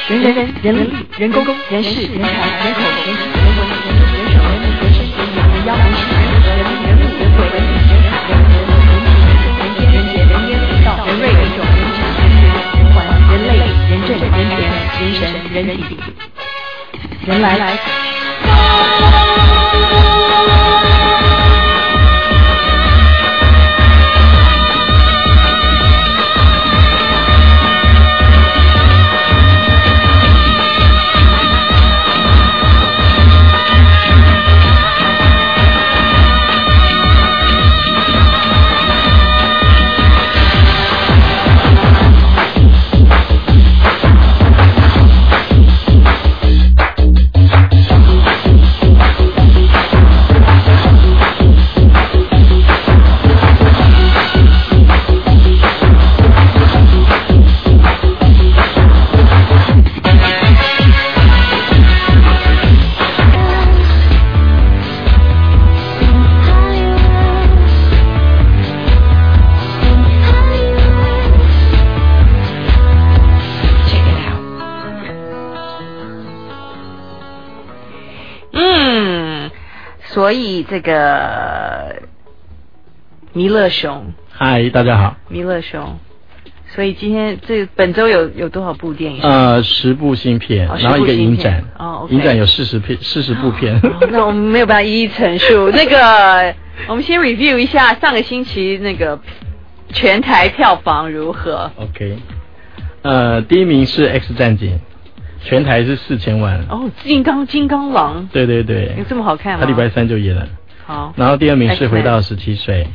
人力、人工、人事、人才、人口、人情、人文、人力、人手、人力、人生、人员、人妖、人事、人和、人力、人物、人鬼、人体、人海、人和、人情、人间、人杰、人烟、人道、人瑞、人种、人情、人学、人环、人类、人政、人田、人神、人体，人来。所以这个弥勒熊， 嗨，大家好， 弥勒熊。所以今天本周有多少部电影 ？10部新片，然后一个影展。 哦， 影展有40部片。 那我们没有办法一一陈述。那个，我们先 review 一下上个星期那个全台票房如何 ？OK， 第一名是 X 战警。全台是4000万哦，金刚狼， 对对对， 有这么好看吗？ 他礼拜3就演了。 好， 然后第二名是回到17岁，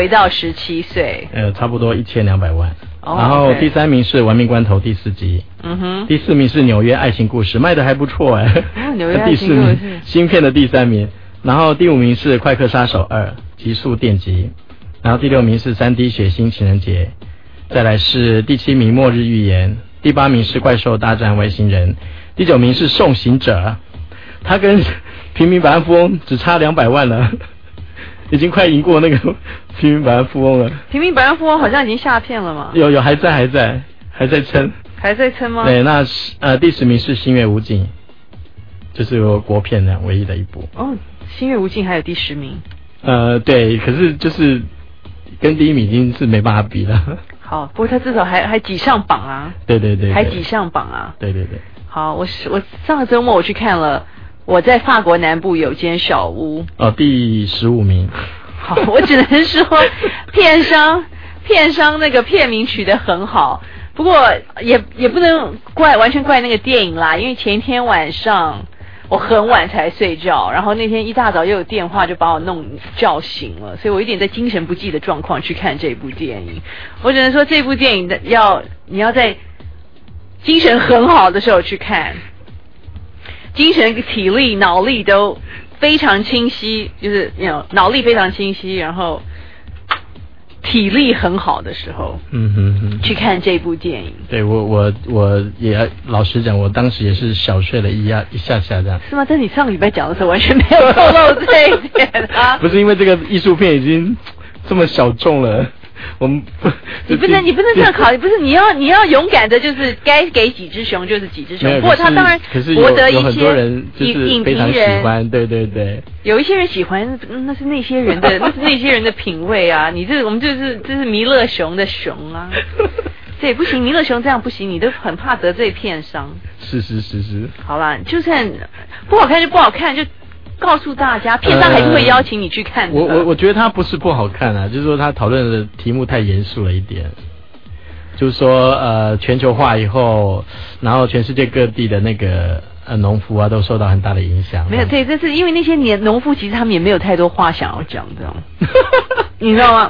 差不多1200万。然后第3名是玩命关头第4集，第4名是纽约爱情故事，卖的还不错哎。 纽约爱情故事， 新片的第3名。然后第5名是快客杀手2极速电击，然后第6名是3D 血腥情人节，再来是第7名末日预言。第8名是怪兽大战外星人，第9名是送行者，他跟平民百万富翁只差200万了，已经快赢过那个平民百万富翁了。 平民百万富翁好像已经下片了嘛？ 有还在撑， 还在撑吗？ 对，那第10名是星月无尽，就是有国片的唯一的一部。 哦，星月无尽还有第10名。 对，可是就是跟第1名已经是没办法比了。 好，不过他至少还挤上榜啊！ 对对对， 还挤上榜啊！ 对对对。 好，我上个周末我去看了，我在法国南部有间小屋。哦， 第15名。 好，我只能说片商那个片名取得很好，不过也不能完全怪那个电影啦，因为前一天晚上我很晚才睡觉，然后那天一大早又有电话就把我叫醒了，所以我有点在精神不济的状况去看这部电影。我只能说这部电影你要在精神很好的时候去看，精神、体力、脑力都非常清晰，就是脑力非常清晰，然后体力很好的时候，去看这部电影。 对，我也老实讲，我当时也是小睡了一下这样。 是吗？但你上个礼拜讲的时候完全没有透露这一点啊。 不是因为这个艺术片已经这么小众了，我们你不能这样考虑，不是你要勇敢的，就是该给几只熊就是几只熊。不过他当然博得一些影评人喜欢，对对对。 有一些人喜欢，那是那些人的品味啊。我们这是弥勒熊的熊啊。对，不行，弥勒熊这样不行，你都很怕得罪片商。 是。 好啦，就算不好看就不好看，就告诉大家，片商还是会邀请你去看的。 我觉得他不是不好看啊，就是说他讨论的题目太严肃了一点。就是说全球化以后，然后全世界各地的那个农夫啊都受到很大的影响。 没有，对，这是因为那些农夫其实他们也没有太多话想要讲的，你知道吗？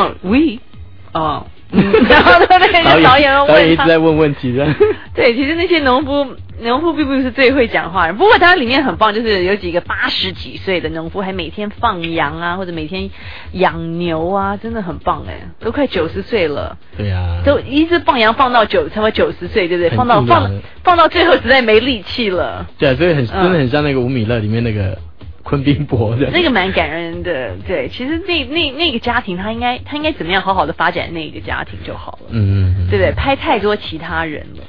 然后那个导演一直在问问题的。 对，其实那些农夫并不是最会讲话的，不过它里面很棒，就是有几个80几岁的农夫还每天放羊啊，或者每天养牛啊，真的很棒哎，都快90岁了。 对啊， 都一直放羊放到差不多90岁，对不对？放到最后实在没力气了。 对啊，所以真的很像那个吴米勒里面那个昆宾伯的， 那个蛮感人的。对，其实那个家庭他应该怎么样好好的发展那个家庭就好了。对不对？拍太多其他人了。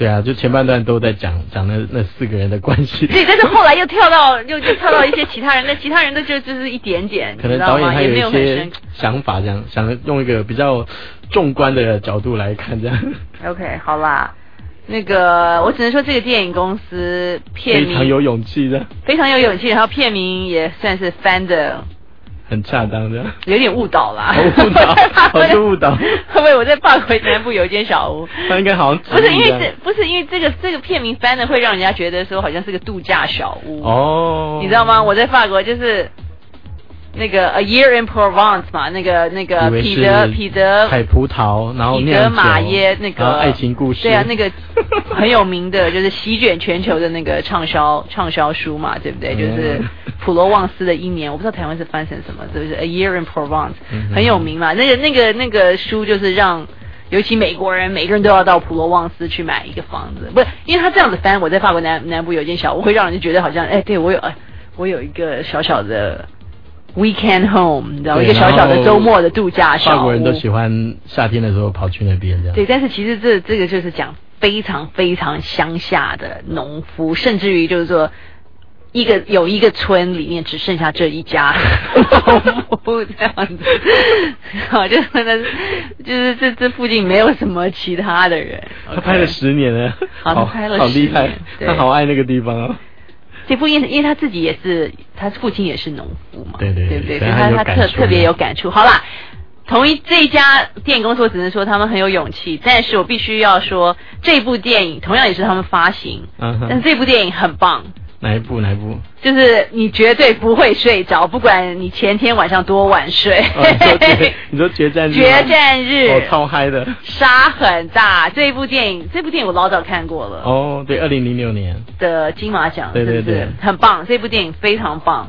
对啊，就前半段都在讲那4个人的关系。 对，但是后来又跳到一些其他人，那其他人的就是一点点， 可能导演他有一些深想法，这样想用一个比较纵观的角度来看，这样。 OK， 好啦，那个我只能说这个电影公司片名非常有勇气的， 非常有勇气，然后片名也算是翻的。 很恰当的， 有点误导啦， 误导，好是误导。 会不会我在法国南部有一间小屋？ 他应该好像不是因为这个片名翻的会让人家觉得说好像是个度假小屋哦， 你知道吗？我在法国就是那个 A Year in Provence 嘛，那个彼得采葡萄，然后彼得马耶那个爱情故事， 对啊，那个很有名的，就是席卷全球的那个畅销书嘛，对不对？就是普罗旺斯的一年，我不知道台湾是翻成什么，就是 A Year in Provence，很有名嘛。那个书就是让尤其美国人，每个人都要到普罗旺斯去买一个房子，不是因为他这样子翻，我在法国南部有一间小屋，会让人觉得好像对我有一个小小的 weekend home， 你知道，一个小小的周末的度假小屋。 法国人都喜欢夏天的时候跑去那边这样。 对，但是其实这个就是讲非常非常乡下的农夫，甚至于就是说有一个村里面只剩下这一家农夫这样子，好，就是这附近没有什么其他的人。 他拍了10年了， 好拍了10年， 好厉害，他好爱那个地方哦。 这部因为他自己也是，他父亲也是农夫嘛， 对不对？所以他特别有感触。好啦，这一家电影公司，我只能说他们很有勇气，但是我必须要说，这部电影同样也是他们发行，但是这部电影很棒。 哪一部？ 就是你绝对不会睡着，不管你前天晚上多晚睡。 你说决战日？ 决战日， 超嗨的， 沙很大。这部电影我老早看过了。 哦，对，2006年的金马奖， 对， 很棒。这部电影非常棒，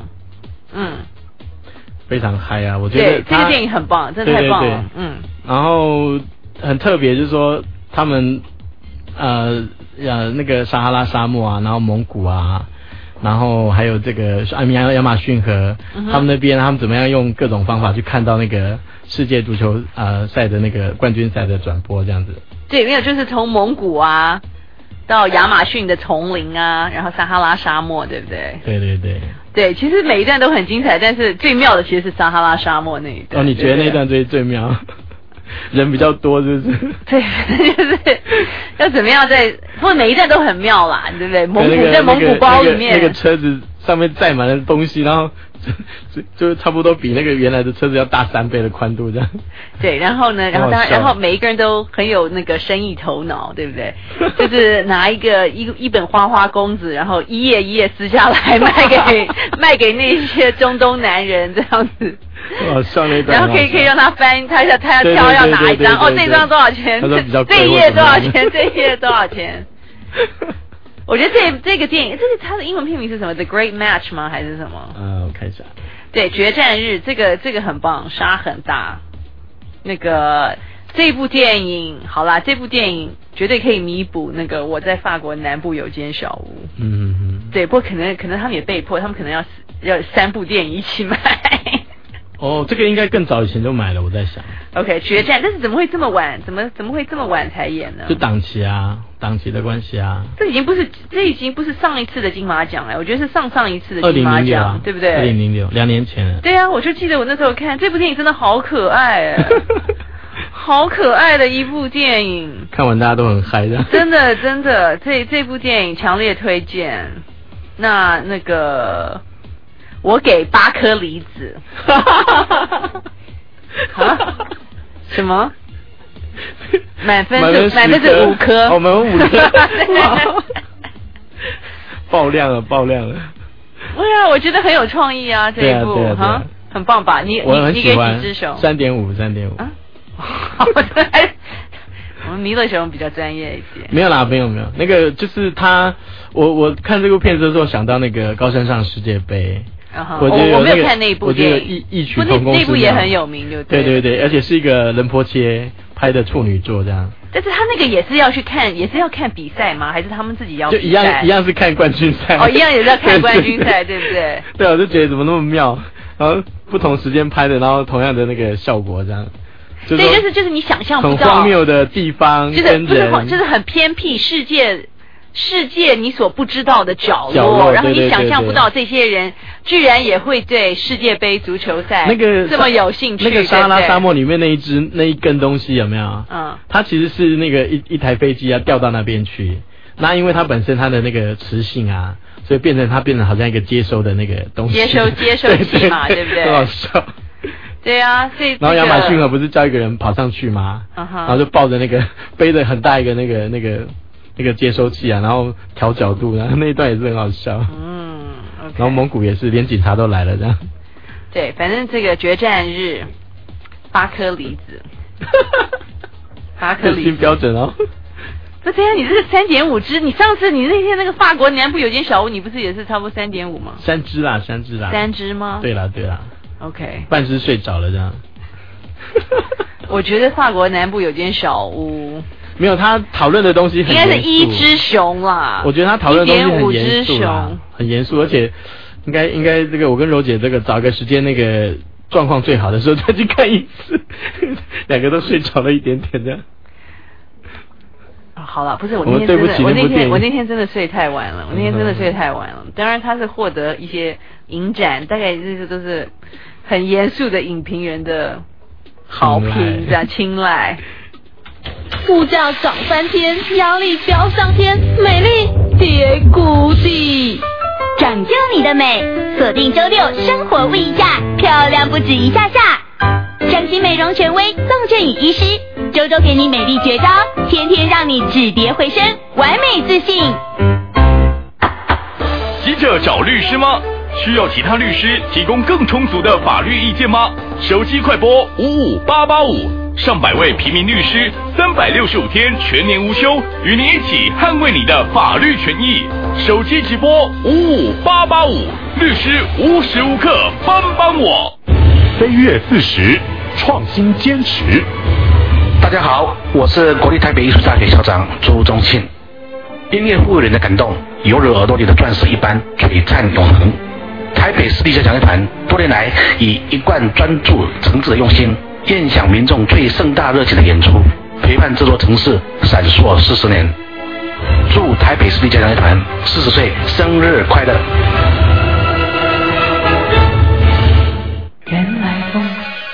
非常嗨啊！我觉得这个电影很棒，真的太棒了。 然后很特别，就是说他们那个撒哈拉沙漠啊，然后蒙古啊。然后还有这个亚马逊河，他们那边他们怎么样用各种方法去看到那个世界足球赛的那个冠军赛的转播这样子？ 对，没有，就是从蒙古啊到亚马逊的丛林啊，然后撒哈拉沙漠，对不对？对，其实每一段都很精彩，但是最妙的其实是撒哈拉沙漠那一段。 哦，你觉得那一段最妙？人比较多，是不是？ 对，就是要怎么样或者每一站都很妙啦，对不对？在蒙古包里面， 那个车子上面载满了东西，然后就差不多比那个原来的车子要大3倍的宽度这样。 对，然后呢，然后每一个人都很有那个生意头脑，对不对？就是拿一本花花公子，然后一页一页撕下来卖给那些中东男人这样子。 笑那段， 然后可以让他翻，他要挑要哪一张？这张多少钱？这一页多少钱？这一页多少钱？我觉得这个电影，它的英文片名是什么 ？The Great Match 吗？还是什么？ 我看一下。 对，决战日，这个很棒，沙很大。这部电影，好啦，这部电影绝对可以弥补那个我在法国南部有间小屋。对，不过可能他们也被迫，他们可能要3部电影一起买。 这个应该更早以前就买了，我在想。 OK， 决战，但是怎么会这么晚？怎么会这么晚才演呢？ 就档期的关系啊。这已经不是上一次的金马奖了，我觉得是上一次的金马奖，对不对 ？2006，2年前了。 对啊，我就记得我那时候看这部电影真的好可爱好可爱的一部电影， 看完大家都很嗨的。 真的，这部电影强烈推荐。那个。我给8颗梨子。什么？满分是5颗。 我们5颗。爆亮了。 对啊，我觉得很有创意啊，这一部很棒吧？你给几只手 ？3.5。 我们弥勒熊比较专业一点。 没有，那个就是他，我看这部片子的时候想到那个高山上世界杯。 我没有看那一部电影， 我觉得异曲同工之妙。 那部也很有名， 对，而且是一个仁波切拍的处女作这样。 但是他那个也是要看比赛吗？还是他们自己要比赛？就一样是看冠军赛。 一样也是要看冠军赛，对不对？ 对，我就觉得怎么那么妙，然后不同时间拍的，然后同样的那个效果这样。 对， 就是你想象不到很荒谬的地方， 就是很偏僻世界你所不知道的角落，然后你想象不到这些人居然也会对世界杯足球赛这么有兴趣。 那个撒哈拉沙漠里面那一根东西有没有？它其实是那个一台飞机掉到那边去，那因为它本身它的那个磁性啊，所以变成好像一个接收的那个东西， 接收器嘛，对不对？ 很好笑。 对啊，所以然后亚马逊河不是叫一个人跑上去吗？然后就抱着那个背着很大一个那个接收器啊，然后调角度，然后那一段也是很好笑。 okay. 然后蒙古也是，连警察都来了这样。 对，反正这个决战日，8颗梨子，8颗梨子新标准哦。 不对啊，你这是3.5只，你上次你那天那个法国南部有间小屋，你不是也是差不多3.5吗 ？3只啦。 3只吗？ 对啦。 OK。 半只睡着了这样。 我觉得法国南部有间小屋。 没有，他讨论的东西很应该是1只熊啦。 我觉得他讨论的东西很严肃啦，很严肃，而且应该这个我跟柔姐这个找个时间那个状况最好的时候再去看一次，两个都睡着了一点点这样。 好了，不是我那天真的，我那天真的睡太晚了，当然他是获得一些影展，大概这些都是很严肃的影评人的好评，这样青睐。 物价涨翻天，压力飙上天，美丽跌谷底。 拯救你的美，锁定周六生活不一下，漂亮不止一下下。整形美容权威宋振宇医师，周周给你美丽绝招，天天让你止跌回升，完美自信。 急着找律师吗？需要其他律师提供更充足的法律意见吗？手机快拨55885，上百位平民律师，365天全年无休，与您一起捍卫你的法律权益。手机直播55885，律师无时无刻帮我。 飞跃40，创新坚持。 大家好，我是国立台北艺术大学校长朱宗庆。音乐赋予人的感动，犹如耳朵里的钻石一般璀璨永恒。台北市立交响乐团多年来以一贯专注、诚挚的用心，宴享民众最盛大热情的演出，陪伴这座城市闪烁40年。祝台北市立交响乐团40岁生日快乐！ 原来风。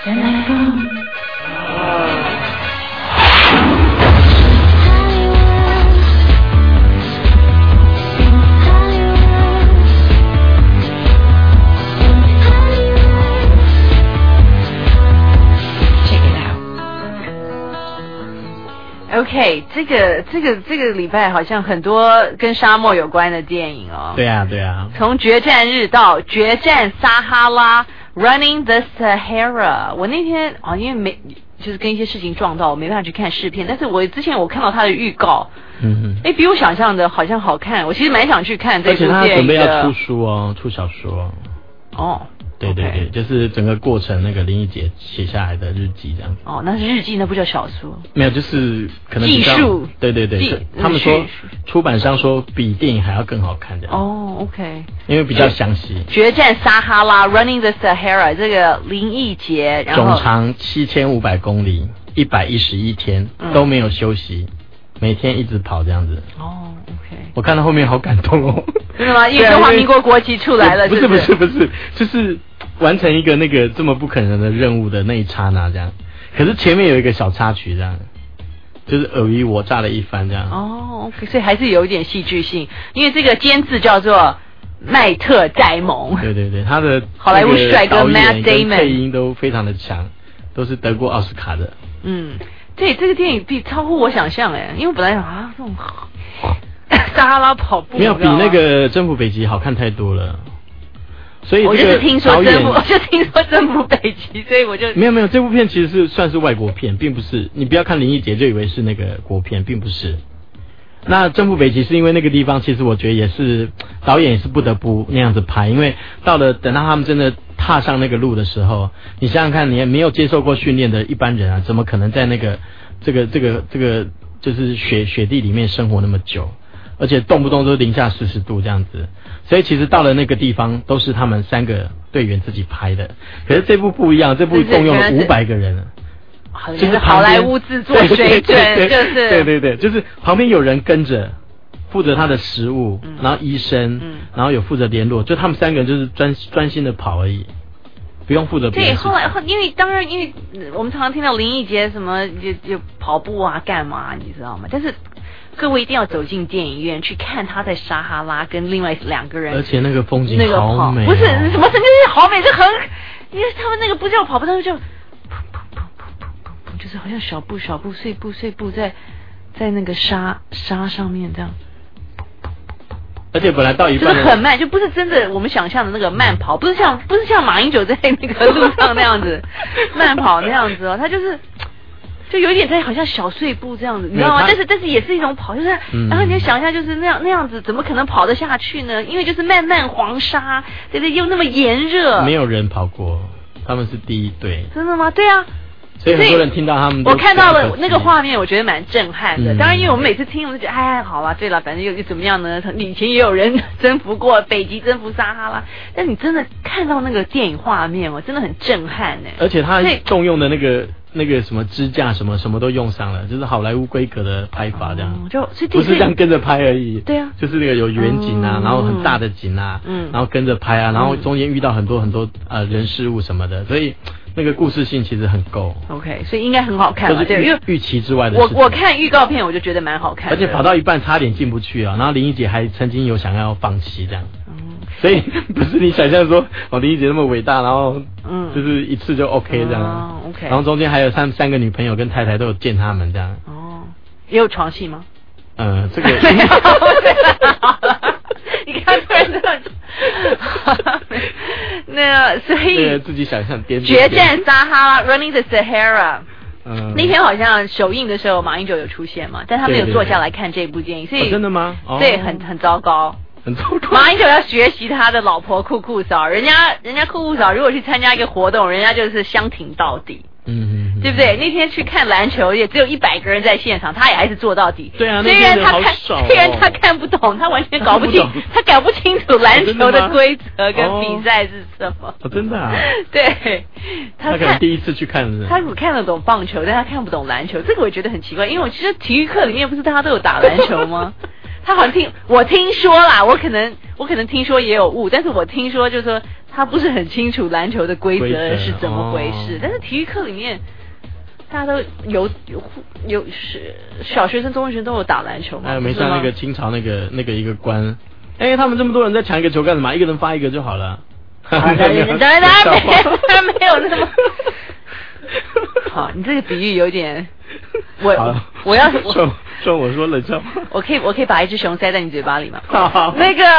OK， 这个礼拜好像很多跟沙漠有关的电影哦。 对啊。 从决战日到决战撒哈拉 ，Running the Sahara。我那天因为就是跟一些事情撞到，我没办法去看试片，但是我之前我看到他的预告，比我想象的好像好看。我其实蛮想去看这部电影的。而且他准备要出书哦，出小说。 哦。 对，就是整个过程那个林忆姐写下来的日记这样。 哦，那是日记，那不叫小说。 没有，就是可能技术。 对，他们说出版商说比电影还要更好看这样。 哦 ，OK。 因为比较详细。 决战撒哈拉 ，Running the Sahara， 这个林忆姐，然后总长7500公里，111天都没有休息，每天一直跑这样子。 哦 ，OK。 我看到后面好感动哦。 真的吗？因为中华民国国旗出来了， 不是，就是完成一个那个这么不可能的任务的那一刹那这样。可是前面有一个小插曲这样，就是尔虞我诈了一番这样。 哦 ，OK， 所以还是有一点戏剧性，因为这个监制叫做麦特戴蒙。 对，他的好莱坞帅哥 Matt Damon 配音都非常的强，都是得过奥斯卡的。 对，这个电影超乎我想象哎，因为我本来想这种撒哈拉跑步没有比那个征服北极好看太多了。所以我就是听说征服北极，所以我就没有这部片其实算是外国片，并不是你不要看林忆姐就以为是那个国片，并不是。那征服北极是因为那个地方其实我觉得也是导演也是不得不那样子拍，因为等到他们真的踏上那个路的时候，你想想看，你没有接受过训练的一般人啊，怎么可能在那个这个就是雪地里面生活那么久，而且动不动都零下40度这样子。所以其实到了那个地方都是他们3个队员自己拍的，可是这部不一样，这部动用了500个人， 就是好莱坞制作水准，就是对，就是旁边有人跟着。负责他的食物，然后医生，然后有负责联络，就他们3个人就是专心的跑而已，不用负责别的事情。 对，后来因为我们常常听到林义杰什么就跑步啊干嘛，你知道吗？但是各位一定要走进电影院去看他在撒哈拉跟另外2个人， 而且那个风景好美， 不是什么真的是好美，这很，因为他们那个不叫跑步，他们就就是好像小步碎步在那个沙上面这样。 而且本来到一半就是很慢，就不是真的我们想象的那个慢跑，不是像马英九在那个路上那样子慢跑那样子哦，他就有一点在好像小碎步这样子，你知道吗？但是也是一种跑，就是然后你就想一下，就是那样子，怎么可能跑得下去呢？因为就是漫漫黄沙，对不对？又那么炎热， 没有人跑过，他们是第一队。 真的吗？对啊。 所以很多人听到他们， 我看到了那个画面，我觉得蛮震撼的。当然，因为我们每次听，我们就觉得，哎，好了，对了，反正又怎么样呢？以前也有人征服过北极，征服撒哈拉，但你真的看到那个电影画面，真的很震撼呢。 而且他动用的那个什么支架什么都用上了，就是好莱坞规格的拍法这样，不是这样跟着拍而已。 对啊， 就是那个有远景啊，然后很大的景啊，然后跟着拍啊，然后中间遇到很多人事物什么的，所以。那个故事性其实很够 ，OK， 所以应该很好看嘛， 对，因为预期之外的事情。 我看预告片我就觉得蛮好看的， 而且跑到一半差点进不去啊，然后林义杰还曾经有想要放弃这样，所以不是你想象说林义杰那么伟大，然后就是一次就 OK 这样 ，OK， 然后中间还有3个女朋友跟太太都有见他们这样， 也有床戏吗？ 这个你看突然这样那所以自己想象决战撒哈拉 Running the Sahara 那天好像首映的时候马英九有出现嘛，但他没有坐下来看这部电影，所以真的吗？ 对，很糟糕。 很糟糕。 马英九要学习他的老婆酷酷嫂，人家酷酷嫂如果去参加一个活动，人家就是相挺到底。对不对？那天去看篮球，也只有100个人在现场，他也还是做到底。 对啊， 虽然他看不懂，他完全搞不清，他搞不清楚篮球的规则跟比赛是什么。 真的啊？ 对， 他可能第一次去看是。 他看得懂棒球，但他看不懂篮球，这个我觉得很奇怪，因为我其实体育课里面不是大家都有打篮球吗？他好像我听说啦，我可能听说也有误，但是我听说就是说他不是很清楚篮球的规则是怎么回事，但是体育课里面大家都有小学生、中学生都有打篮球嘛？ 没像那个清朝那个一个官，他们这么多人在抢一个球干什么？一个人发一个就好了。 当然没有那么好，你这个比喻有点，我要说我说冷笑话， 我可以把一只熊塞在你嘴巴里吗？ 好， 那个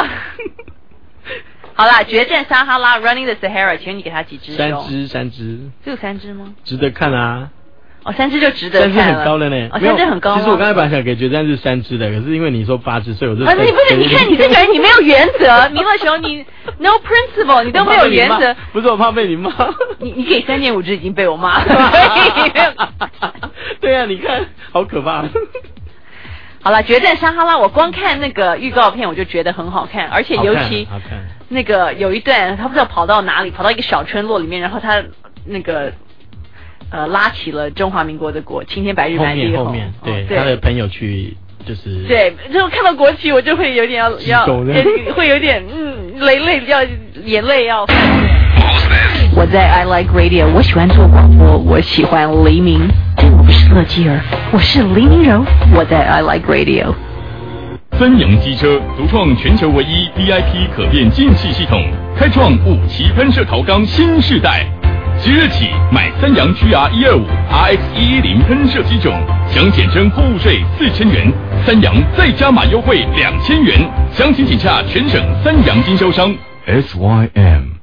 好啦，决战撒哈拉 Running the Sahara， 请问你给他几只熊 ？3只， 只有3只吗？ 值得看啊 ！3只就值得看了，3只很高了呢。 3只很高。 其实我刚才本来想给决战是3只的，可是因为你说8只，所以我就。 你不是？你看你这个人，你没有原则，你为什么你 no principle， 你都没有原则？ 不是我怕被你骂。 你给3.5只已经被我骂了。 对啊，你看，好可怕。 好了，决战撒哈拉，我光看那个预告片我就觉得很好看，而且尤其好看那个有一段他不知道跑到哪里，跑到一个小村落里面，然后他那个拉起了中华民国的国青天白日满地红。 后面对他的朋友去就是对，就看到国旗我就会有点要会有点眼泪要。我在 I Like Radio， 我喜欢做广播，我喜欢黎明，但我不是乐基儿，我是黎明柔。我在 I Like Radio。 三洋机车独创全球唯一 VIP 可变进气系统，开创5期喷射陶钢新世代。即日起买三洋 GR125 RX110 喷射机种，享减征货物税4000元，三洋再加码优惠2000元。详情请洽全省三洋经销商。SYM。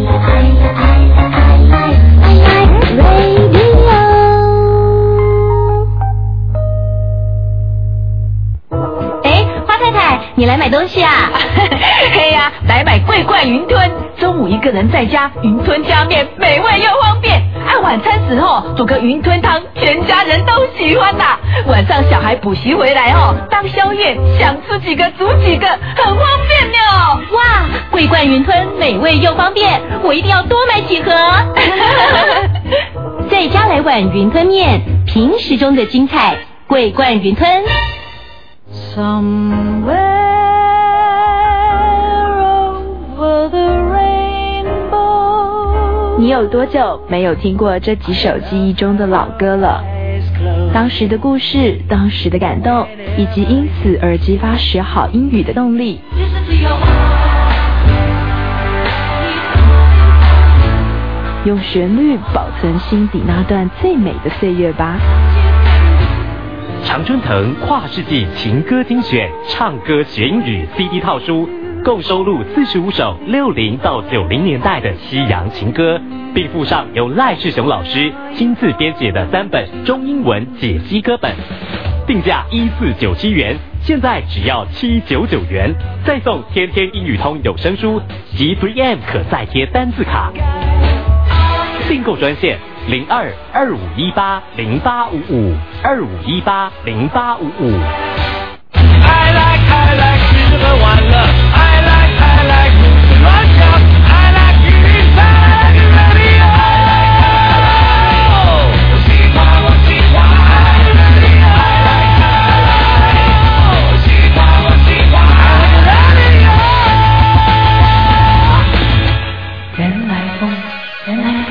你来买东西啊？ 嘿呀，来买桂冠云吞，中午一个人在家，云吞加面，美味又方便。按晚餐时煮个云吞汤，全家人都喜欢的。晚上小孩补习回来当宵夜，想吃几个煮几个，很方便呢。 哇，桂冠云吞美味又方便，我一定要多买几盒。 再加来碗云吞面，平时中的精彩，桂冠云吞。 Somewhere over the rainbow， 你有多久没有听过这几首记忆中的老歌了？当时的故事，当时的感动，以及因此而激发学好英语的动力。用旋律保存心底那段最美的岁月吧。 常春藤跨世纪情歌精选，唱歌学英语 CD 套书，共收录45首60到90年代的西洋情歌，并附上由赖世雄老师亲自编写的3本中英文解析歌本，定价1497元，现在只要799元，再送天天英语通有声书及 3M 可再贴单字卡。订购专线02-2518-0855，2518-0855。 I like 吃喝玩乐 I like 胡思乱想 I like music radio 我喜欢我喜欢 I like 我喜欢我喜欢 I like 人来疯人来疯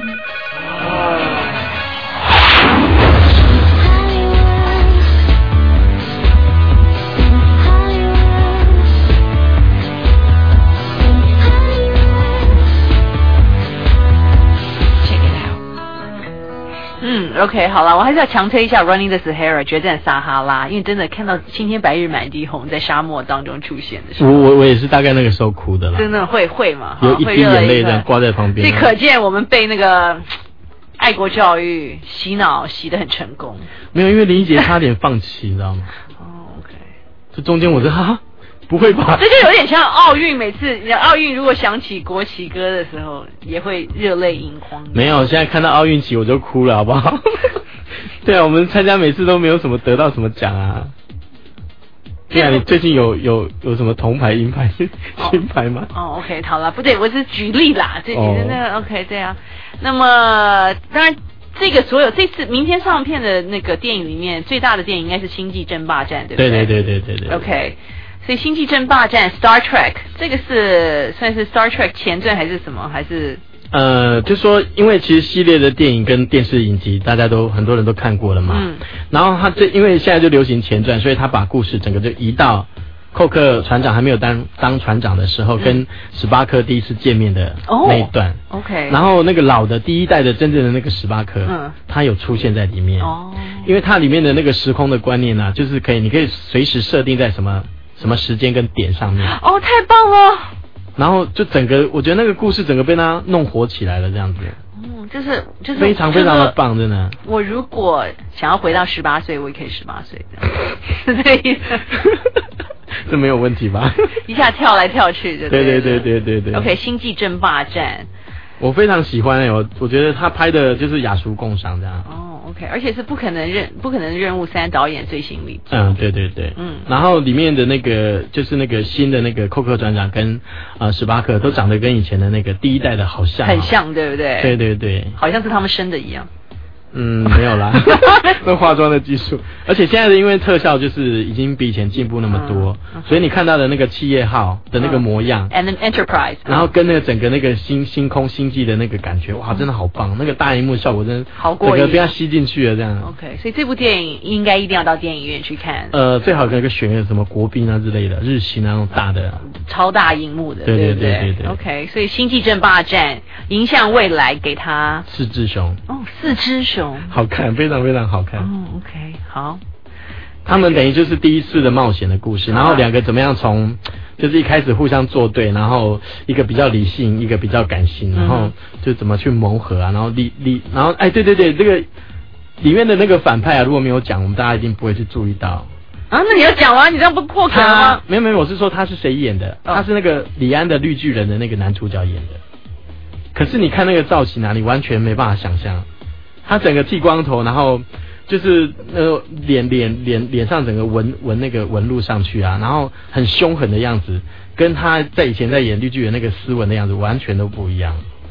OK， 好了，我还是要强推一下 Running the Sahara 决战撒哈拉，因为真的看到青天白日满地红在沙漠当中出现的时候， 我也是大概那个时候哭的啦， 真的会嘛， 有一滴眼泪这样挂在旁边， 所以可见我们被那个爱国教育洗脑洗得很成功。 没有，因为林忆洁差点放弃，你知道吗？ 哦 ，OK， 这中间我是不会吧？ 这就有点像奥运，每次奥运如果响起国旗歌的时候，也会热泪盈眶。 没有，现在看到奥运旗我就哭了，好不好？对啊，我们参加每次都没有什么得到什么奖啊。对啊，你最近有什么铜牌、银牌、金牌吗？ 哦 ，OK， 好了，不对，我是举例啦，这个 OK， 对啊。那么当然，这次明天上片的那个电影里面，最大的电影应该是《星际争霸战》，对不对？ 对。 OK。所以《星际争霸战》Star Trek 这个是算是 Star Trek 前传还是什么？还是就说因为其实系列的电影跟电视影集大家都很多人都看过了嘛，然后他因为现在就流行前传，所以他把故事整个就移到寇克船长还没有当船长的时候，跟史巴克第一次见面的那一段。 OK。 然后那个老的第一代的真正的那个史巴克，他有出现在里面。因为它里面的那个时空的观念啊，就是你可以随时设定在什么时间跟点上面。 哦，太棒了！ 然后就整个，我觉得那个故事整个被他弄火起来了，这样子。 就是非常非常的棒，真的。 我如果想要回到18岁，我也可以18岁，这样是这个意思。 这没有问题吧？ 一下跳来跳去的。对。OK， 星际争霸战。 我非常喜欢我觉得他拍的就是雅俗共赏这样。 OK， 而且是不可能任务3导演最新力。 对。然后里面的那个就是那个新的那个寇克船长跟史巴克都长得跟以前的那个第一代的好像。 很像，对不对？ 对。 好像是他们生的一样。 没有啦，那化妆的技术，而且现在的因为特效就是已经比以前进步那么多，所以你看到的那个企业号的那个模样 ，and Enterprise， 然后跟那个整个那个星空星际的那个感觉，哇，真的好棒！那个大荧幕效果真的好过瘾， 整个被它吸进去了这样。 OK， 所以这部电影应该一定要到电影院去看。 最好有个选个什么国宾啊之类的，日系那种大的， 超大荧幕的， 对不对。 OK， 所以《星际争霸战》迎向未来，给他 4只熊。 4只熊， 好看。非常非常好看。 OK， 好。 他们等于就是第一次的冒险的故事，然后两个怎么样从就是一开始互相作对，然后一个比较理性，一个比较感性，然后就怎么去磨合啊，然后然后对，这个里面的那个反派啊，如果没有讲，我们大家一定不会去注意到。 那你要讲吗？你这样不破梗了吗？ 没有，我是说他是谁演的？他是那个李安的绿巨人的那个男主角演的。可是你看那个造型啊，你完全没办法想象。他整个剃光头，然后就是脸上整个纹那个纹路上去啊，然后很凶狠的样子，跟他在以前在演绿巨人那个斯文的样子完全都不一样。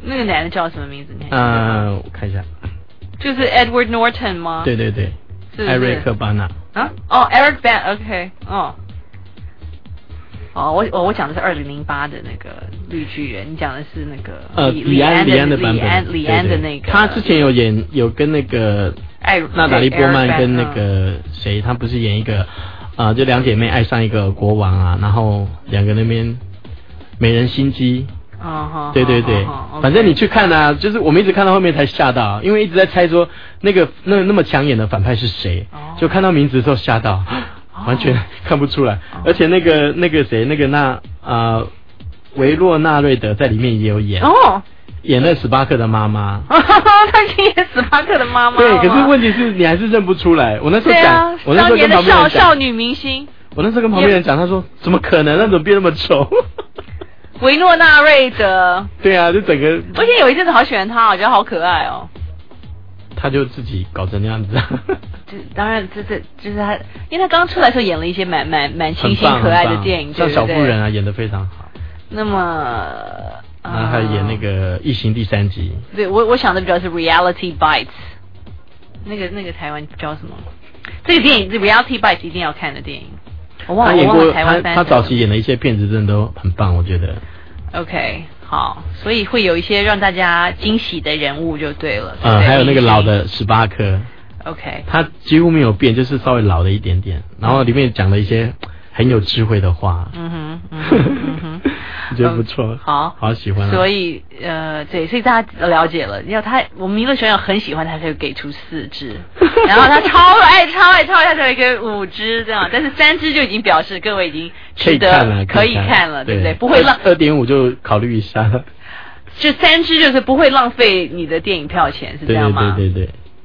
那个男的叫什么名字？ 我看一下， 就是 Edward Norton 吗？ 对对对，艾瑞克巴纳。 啊？哦 ，Eric Ban，OK， 哦。哦，我讲的是2008的那个绿巨人，你讲的是那个李安的版本，李安的那个。 他之前有跟那个娜塔莉波曼跟那个谁，他不是演一个就两姐妹爱上一个国王啊，然后两个那边美人心机。对对对，反正你去看啊，就是我们一直看到后面才吓到，因为一直在猜说那么抢眼的反派是谁，就看到名字的时候吓到。完全看不出来，而且那个谁，维洛纳瑞德在里面也有演，演那史巴克的妈妈。 他演史巴克的妈妈。 对，可是问题是你还是认不出来。我那时候讲，我那时候跟旁边人讲， 少女明星。 我那时候跟旁边人讲，他说怎么可能？那怎么变那么丑？ 维诺纳瑞德。对啊，就整个。 而且有一阵子好喜欢他，我觉得好可爱哦。 他就自己搞成那样子。 当然，这就是他，因为他刚出来的时候演了一些蛮清新可爱的电影， 像小妇人啊，演得非常好。 那么， 然后还演那个《异形》第3集。 对，我想的比较是 Reality Bites， 那个台湾叫什么？这个电影 Reality Bites 一定要看的电影。我忘了台湾他早期演的一些片子真的都很棒，我觉得。 OK， 好，所以会有一些让大家惊喜的人物就对了。 还有那个老的史巴克。 OK， 他几乎没有变，就是稍微老了一点点，然后里面讲了一些很有智慧的话。我觉得不错，好喜欢。 所以对，所以大家了解了，我们娱乐学院很喜欢他，才会给出4支，然后他超爱，他才会给5支这样，但是3支就已经表示各位已经值得可以看了，对不对？不会浪 2.5 就考虑一下。 就3支就是不会浪费你的电影票钱，是这样吗？ 对。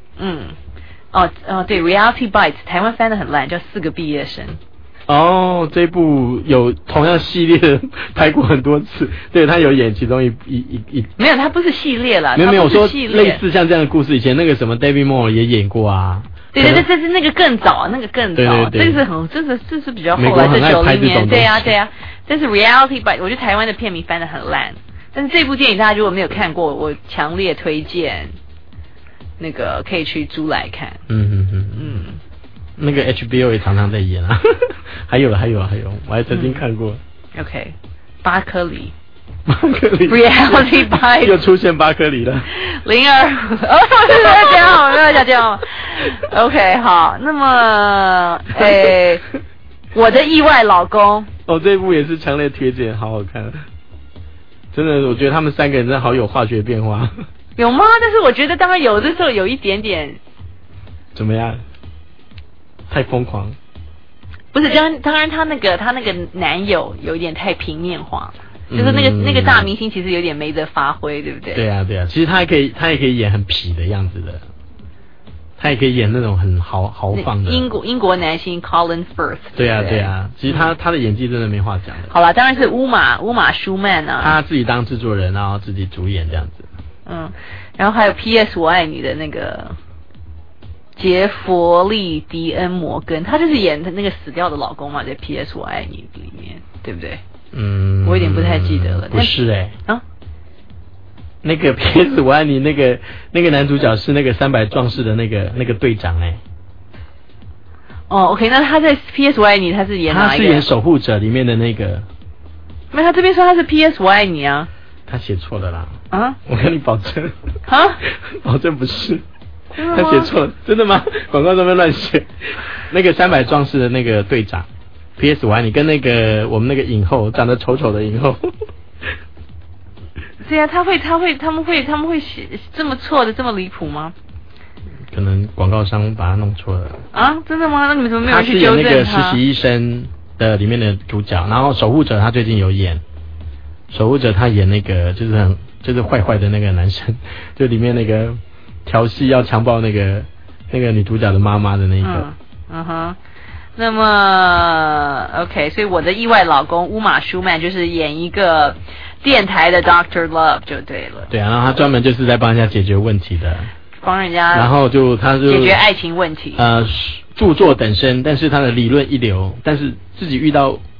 对 ，Reality Bites 台湾翻得很烂，叫4个毕业生。 这部有同样系列的拍过很多次，对他有演其中一没有，他不是系列了， 没有，我说类似像这样的故事，以前那个什么 David Moore 也演过啊。 对，这是那个更早，这是比较后来的90年，对啊。但是 Reality Bites 我觉得台湾的片名翻得很烂，但是这部电影大家如果没有看过，我强烈推荐。那个可以去租来看。 那个 HBO 也常常在演啊。还有，我还曾经看过。 OK， 巴克里 Reality Bites 又出现巴克里了。 02这样好 OK， 好，那么我的意外老公。 这一部也是强烈推荐，好好看。真的，我觉得他们3个人真的好有化学变化。 有吗？但是我觉得当然有的时候有一点点。 怎么样？太疯狂。 不是，当然他那个男友有一点太平面化，就是那个大明星其实有点没得发挥，对不对？ 对啊，其实他也可以演很痞的样子的，他也可以演那种很豪放的英国男星 Colin Firth。对啊，其实他的演技真的没话讲的。 好了，当然是乌玛舒曼啊， 他自己当制作人，然后自己主演这样子。 然后还有 P.S. 我爱你的那个杰弗利·迪恩·摩根，他就是演那个死掉的老公嘛，在 P.S. 我爱你里面，对不对？我有点不太记得了。 不是那个 P.S. 我爱你那个男主角是那个300壮士的那个队长 OK， 那他在 P.S. 我爱你他是演哪一个？ 他是演守护者里面的那个。 没有，他这边说他是 P.S. 我爱你啊。 他写错了啦！我跟你保证，保证不是，他写错了，真的吗？广告上面乱写。那个300壮士的那个队长 ，P.S. 我爱你，跟那个我们那个影后长得丑丑的影后。 对啊，他们会写这么错的这么离谱吗？ 可能广告商把他弄错了。 真的吗？那你们怎么没有去纠正他？ 他是演那个实习医生的里面的主角，然后守护者他最近有演。守护者他演那个就是坏坏的那个男生，就里面那个调戏要强暴那个女主角的妈妈的那个。 那么 OK， 所以我的意外老公乌玛舒曼就是演一个电台的 Dr. Love 就对了。 对啊，然后他专门就是在帮人家解决问题的， 帮人家， 然后他就解决爱情问题。 著作等身，但是他的理论一流，但是自己遇到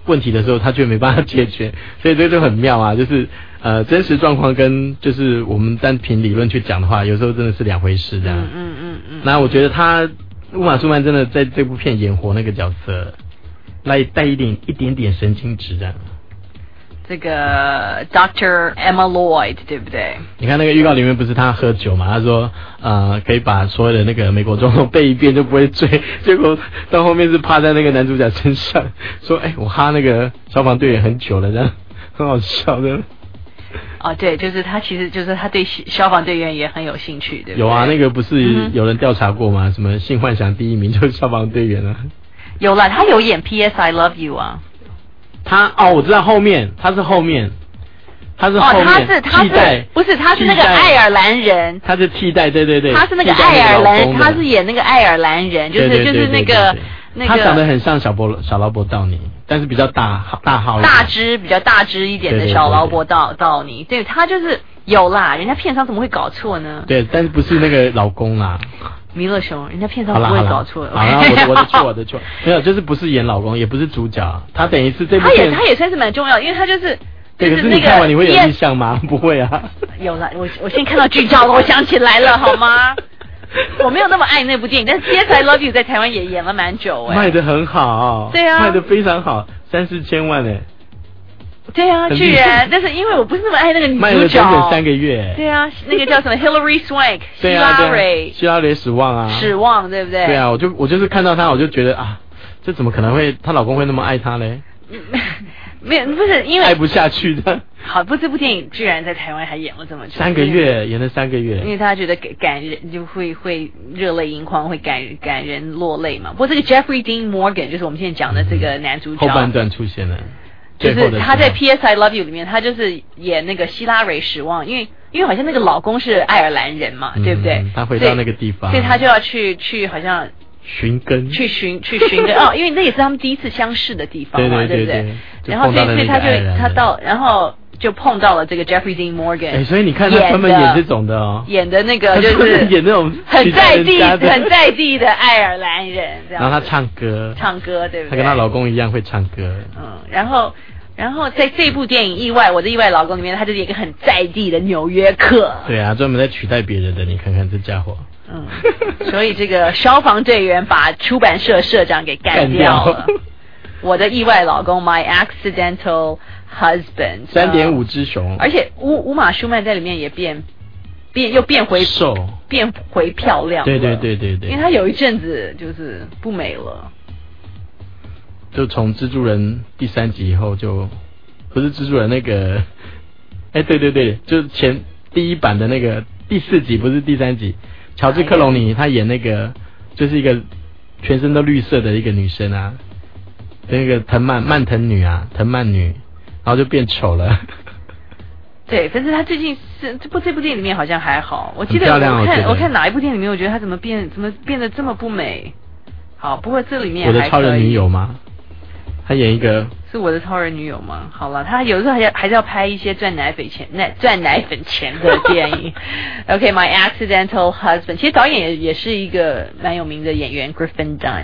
问题的时候，他却没办法解决，所以这就很妙啊，就是真实状况跟就是我们单凭理论去讲的话，有时候真的是两回事这样。那我觉得乌玛·舒曼真的在这部片演活那个角色，来带一点点神经质这样。 这个 Dr. Emma Lloyd 对不对？ 你看那个预告里面不是他喝酒嘛？他说可以把所有的那个美国总统背一遍就不会醉，结果到后面是趴在那个男主角身上，说我哈那个消防队员很久了，这样很好笑的。 哦，对，就是他其实就是他对消防队员也很有兴趣，对不对？ 有啊，那个不是有人调查过吗？什么性幻想第一名就是消防队员啊。 有啦，他有演 P.S. I Love You 啊。 我知道后面他是后面替代， 不是他是那个爱尔兰人， 他是替代，对， 他是那个爱尔兰，他是演那个爱尔兰人，就是那个他长得很像小劳勃道尼，但是比较大号比较大只一点的小劳勃道尼，对，他就是有啦，人家片商怎么会搞错呢？ 对，但是不是那个老公啦。 弥勒熊，人家片商不会搞错的。 好啦，我的错，没有，就是不是演老公，也不是主角，他等于是这部片， 他也算是蛮重要，因为他就是对，可是你看完你会有印象吗？不会啊。 有了，我先看到剧照了，我想起来了，好吗？我没有那么爱那部电影，但是 P.S. I Love You 在台湾也演了蛮久卖得很好， 对啊， 卖得非常好，3-4千万对啊，居然，但是因为我不是那么爱那个女主角， 卖了整整3个月。 对啊，那个叫什么 Hilary Swank， 希拉蕊史旺，对不对？ 对啊，我就是看到她，我就觉得这怎么可能会她老公会那么爱她嘞？ 没有，不是因为爱不下去的。 好，这部电影居然在台湾还演了这么久 ，3个月演了3个月， 因为他觉得感人，就会热泪盈眶，会感人落泪嘛。不过这个 Jeffrey Dean Morgan 就是我们现在讲的这个男主角， 后半段出现了。 就是他在 P.S. I Love You 里面，他就是演那个希拉蕊史旺，因为好像那个老公是爱尔兰人嘛，对不对？ 他回到那个地方， 所以他就要去好像寻根， 去寻根因为那也是他们第一次相识的地方嘛，对不对？然后所以然后就碰到了这个 Jeffrey Dean Morgan， 所以你看他专门演这种的演的那个就是演那种很在地的爱尔兰人， 然后他唱歌，对不对？他跟他老公一样会唱歌， 然后在这部电影我的意外老公里面，他就是一个很在地的纽约客。 对啊，专门在取代别人的，你看看这家伙。 所以这个消防队员把出版社社长给干掉了。我的意外老公 ，My Accidental Husband， 3.5只熊。 而且乌玛·舒曼在里面也变回瘦， 变回漂亮了。 对， 因为他有一阵子就是不美了。 就从蜘蛛人第3集以后就不是蜘蛛人那个，对，就是第一版的那个第4集，不是第3集。乔治·克隆尼他演那个就是一个全身都绿色的一个女生啊，那个曼腾女，然后就变丑了。 对，但是他最近是这部电影里面好像还好，我记得我看哪一部电影里面，我觉得他怎么变得这么不美。好，不过这里面我的超人女友吗？他演一个是我的超人女友吗？好了，他有的时候还是要拍一些赚奶粉钱的电影。OK， My Accidental Husband， 其实导演也是一个蛮有名的演员 Griffin Dunne。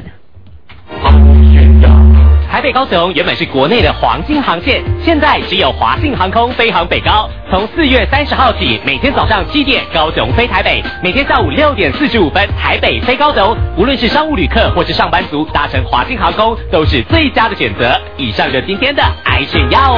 台北高雄原本是国内的黄金航线，现在只有华信航空飞航北高。从4月30号起，每天早上7点高雄飞台北，每天下午6点45分台北飞高雄。无论是商务旅客或是上班族，搭乘华信航空都是最佳的选择。以上就今天的爱炫耀。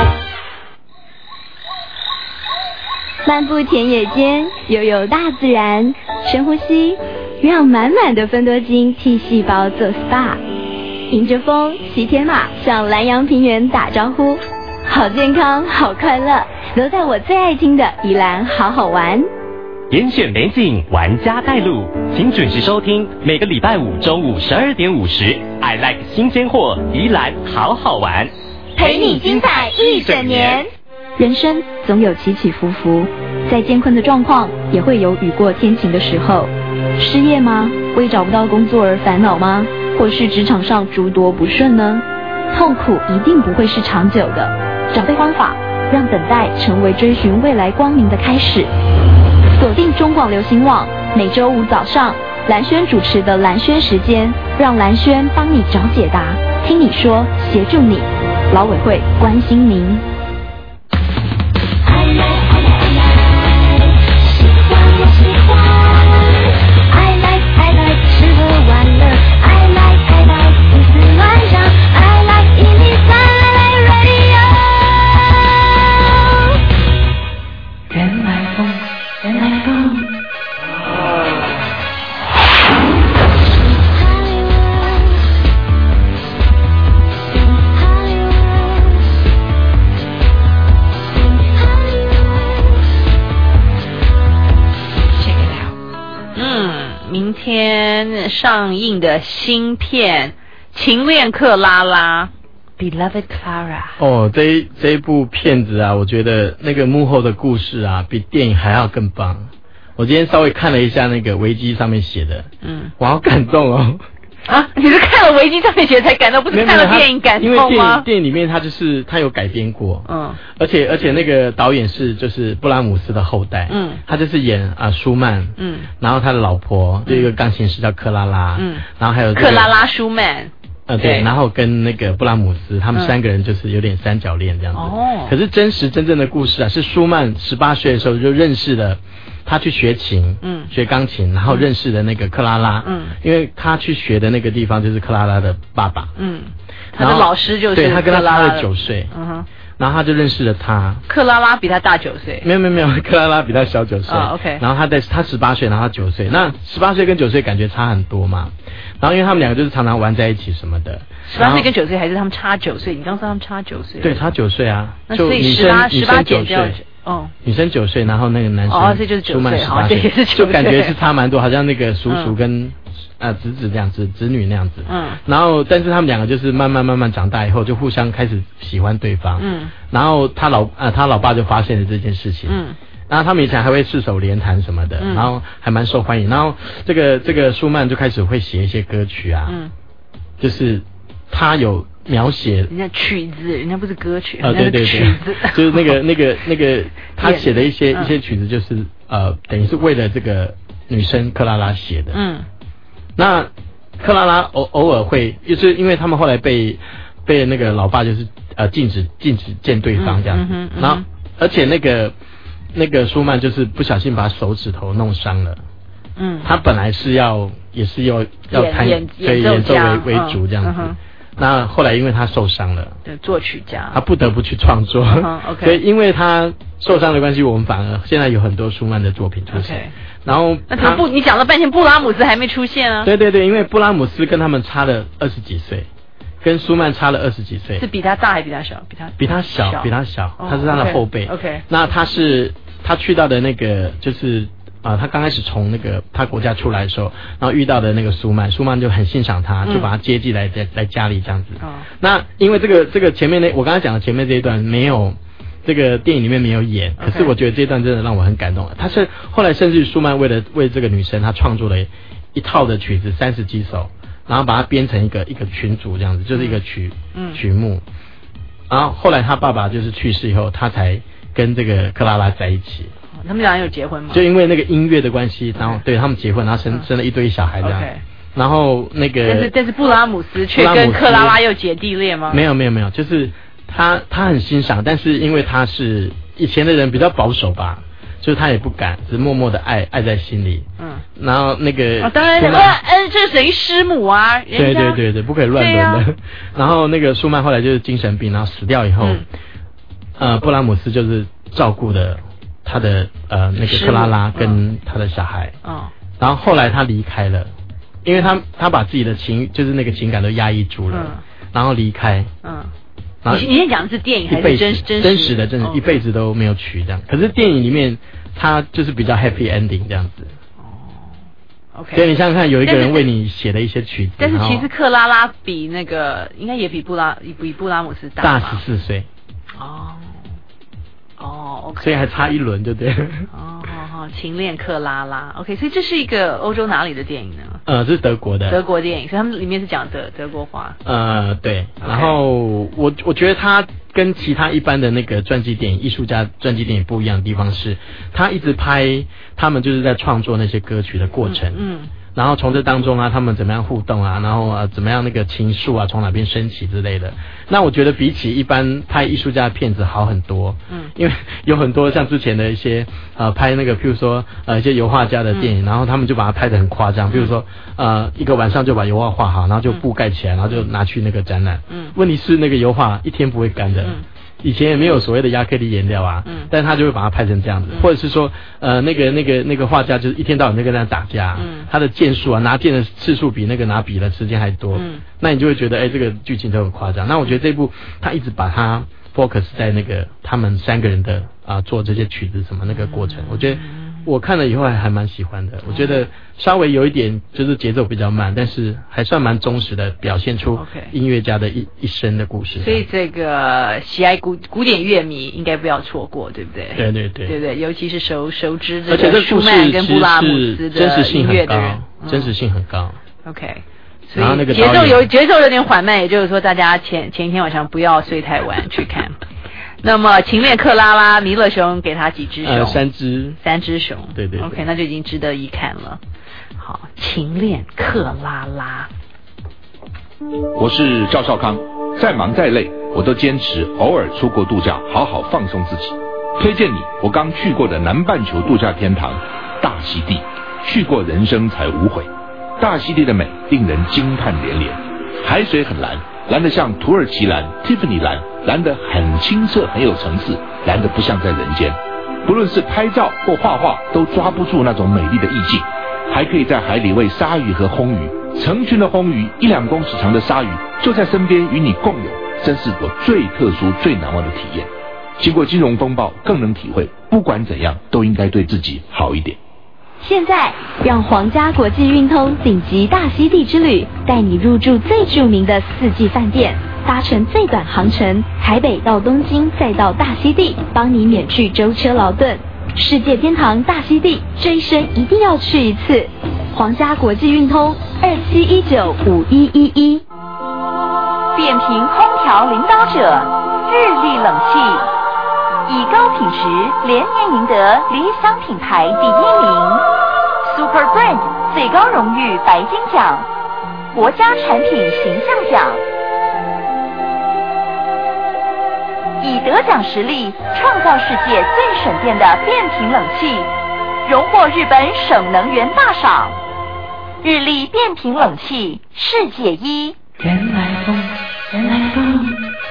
漫步田野间，悠悠大自然，深呼吸，让满满的芬多精替细胞做 SPA。迎着风，骑铁马，向南洋平原打招呼，好健康，好快乐，都在我最爱听的宜兰好好玩。 严选美景，玩家带路，请准时收听每个礼拜5中午12点50 I like 新鲜货，宜兰好好玩， 陪你精彩一整年。人生总有起起伏伏，再艰困的状况也会有雨过天晴的时候。失业吗？为找不到工作而烦恼吗？或是职场上诸多不顺呢？痛苦一定不会是长久的，找对方法，让等待成为追寻未来光明的开始。锁定中广流行网，每周5早上，蓝轩主持的蓝轩时间，让蓝轩帮你找解答，听你说，协助你。 劳委会关心您。 明天上映的新片《情恋克拉拉》Beloved Clara。 哦，这一部片子啊，我觉得那个幕后的故事啊，比电影还要更棒。我今天稍微看了一下那个维基上面写的，我好感动哦。 啊，你是看了维基上面写才感动，不是看了电影感动吗？ 因为电影里面他有改编过，而且那个导演是就是布拉姆斯的后代，他就是演舒曼，然后他的老婆就一个钢琴师叫克拉拉，然后还有克拉拉舒曼。 对，然后跟那个布拉姆斯他们三个人就是有点三角恋这样子。可是真正的故事啊，是舒曼18岁的时候就认识了。他去学琴，学钢琴，然后认识的那个克拉拉，因为他去学的那个地方就是克拉拉的爸爸， 他的老师就是对他跟他差了9岁，然后他就认识了他。 克拉拉比他大9岁？ 没有，克拉拉比他小9岁。 OK。 然后他18岁，然后他9岁，那18岁跟9岁感觉差很多嘛。然后因为他们两个就是常常玩在一起什么的。 18岁跟9岁还是他们差9岁？你刚说他们差9岁？ 对，差9岁啊。 那所以18减掉。 女生9岁，然后那个男生这就是9岁， 好， 这也是9岁， 就感觉是差蛮多，好像那个叔叔跟侄子这样子，侄女那样子。然后但是他们两个就是慢慢长大以后，就互相开始喜欢对方。然后他老爸就发现了这件事情。然后他们以前还会四手联弹什么的，然后还蛮受欢迎。然后这个舒曼就开始会写一些歌曲啊，就是他有描写人家曲子，人家不是歌曲， 对，就是那个他写的一些曲子，就是等于是为了这个女生克拉拉写的。那克拉拉偶尔会，就是因为他们后来被那个老爸就是禁止见对方这样子，然后而且那个舒曼就是不小心把手指头弄伤了。他本来也是要演奏为主这样子。那后来因为他受伤了， 对，作曲家， 他不得不去创作。 OK。 所以因为他受伤的关系，我们反而现在有很多舒曼的作品出现。 OK。 然后你讲了半天布拉姆斯还没出现啊？ 对，因为布拉姆斯跟他们差了20几岁，跟舒曼差了20几岁。 是比他大还比他小？ 比他小，他是他的后辈。 OK。 那他去到的那个就是他刚开始从那个他国家出来的时候，然后遇到的那个舒曼就很欣赏他，就把他接进来家里这样子。那因为这个前面我刚才讲的前面这一段没有，这个电影里面没有演，可是我觉得这一段真的让我很感动。他是后来甚至舒曼为这个女生，他创作了一套的曲子30几首，然后把它编成一个群组这样子，就是一个曲目。然后后来他爸爸就是去世以后，他才跟这个克拉拉在一起。 他们俩有结婚吗？ 就因为那个音乐的关系，然后对他们结婚，然后生了一堆小孩这样。然后那个但是布拉姆斯却跟克拉拉有姐弟恋吗？ 没有，就是他很欣赏，但是因为他是以前的人比较保守吧，就是他也不敢，只是默默的爱在心里。然后那个当然这是等于师母啊， 对，不可以乱伦的。然后那个舒曼后来就是精神病，然后死掉以后，布拉姆斯就是照顾的他的那个克拉拉跟他的小孩。然后后来他离开了，因为他把自己的就是那个情感都压抑住了，然后离开。然后你现在讲的是电影还是真实的一辈子都没有娶这样。可是电影里面他就是比较 happy ending 这样子。 OK。 所以你想想看，有一个人为你写的一些曲子， 但是其实克拉拉比那个应该也比布拉姆斯大 14岁。 OK。 所以还差一轮，对不对？ 情恋克拉拉 ，OK， 所以这是一个欧洲哪里的电影呢？ 这是德国的。 德国电影，所以他们里面是讲德国话。 对。然后我觉得他跟其他一般的那个传记电影、艺术家传记电影不一样的地方是，他一直拍他们就是在创作那些歌曲的过程。 然后从这当中啊，他们怎么样互动啊，然后怎么样那个情愫啊从哪边升起之类的。那我觉得比起一般拍艺术家的片子好很多，因为有很多像之前的一些拍那个譬如说一些油画家的电影，然后他们就把它拍得很夸张，譬如说一个晚上就把油画画好，然后就布盖起来，然后就拿去那个展览。问题是那个油画一天不会干的。以前也没有所谓的亚克力颜料啊，但是他就会把它拍成这样子，或者是说那个画家就是一天到晚在跟他打架，他的剑术啊，拿剑的次数比那个拿笔的时间还多，那你就会觉得这个剧情都很夸张。那我觉得这部他一直把它 focus 在那个他们3个人的做这些曲子什么那个过程，我觉得我看了以后还蛮喜欢的。我觉得稍微有一点就是节奏比较慢，但是还算蛮忠实的表现出音乐家的一生的故事。 所以这个喜爱古典乐迷应该不要错过，对不对？ 对对对， 对对，尤其是熟知这而且个舒曼跟布拉姆斯的音乐的人， 真实性很高。 OK。所以节奏有点缓慢，也就是说大家前一天晚上不要睡太晚去看。那么情恋克拉拉，弥勒熊给他几只熊？3只熊。对对。OK， 那就已经值得一看了。好，情恋克拉拉。 我是赵少康，再忙再累，我都坚持偶尔出国度假，好好放松自己。推荐你我刚去过的南半球度假天堂大溪地，去过人生才无悔。大溪地的美令人惊叹连连，海水很蓝，蓝得像土耳其蓝、Tiffany 蓝，蓝得很清澈很有层次，蓝得不像在人间。不论是拍照或画画，都抓不住那种美丽的意境。还可以在海里喂鲨鱼和红鱼，成群的红鱼，1-2公尺长的鲨鱼就在身边与你共有，真是我最特殊最难忘的体验。经过金融风暴，更能体会不管怎样都应该对自己好一点。 现在让皇家国际运通顶级大溪地之旅带你入住最著名的4季饭店，搭乘最短航程台北到东京再到大溪地，帮你免去舟车劳顿。世界天堂大溪地，这一生一定要去一次。皇家国际运通27195111。 变频空调领导者日立冷气，以高品质连年赢得理想品牌第1名 ，Super Brand 最高荣誉白金奖，国家产品形象奖。以得奖实力创造世界最省电的变频冷气，荣获日本省能源大赏。日立变频冷气世界1。 原来风，原来风。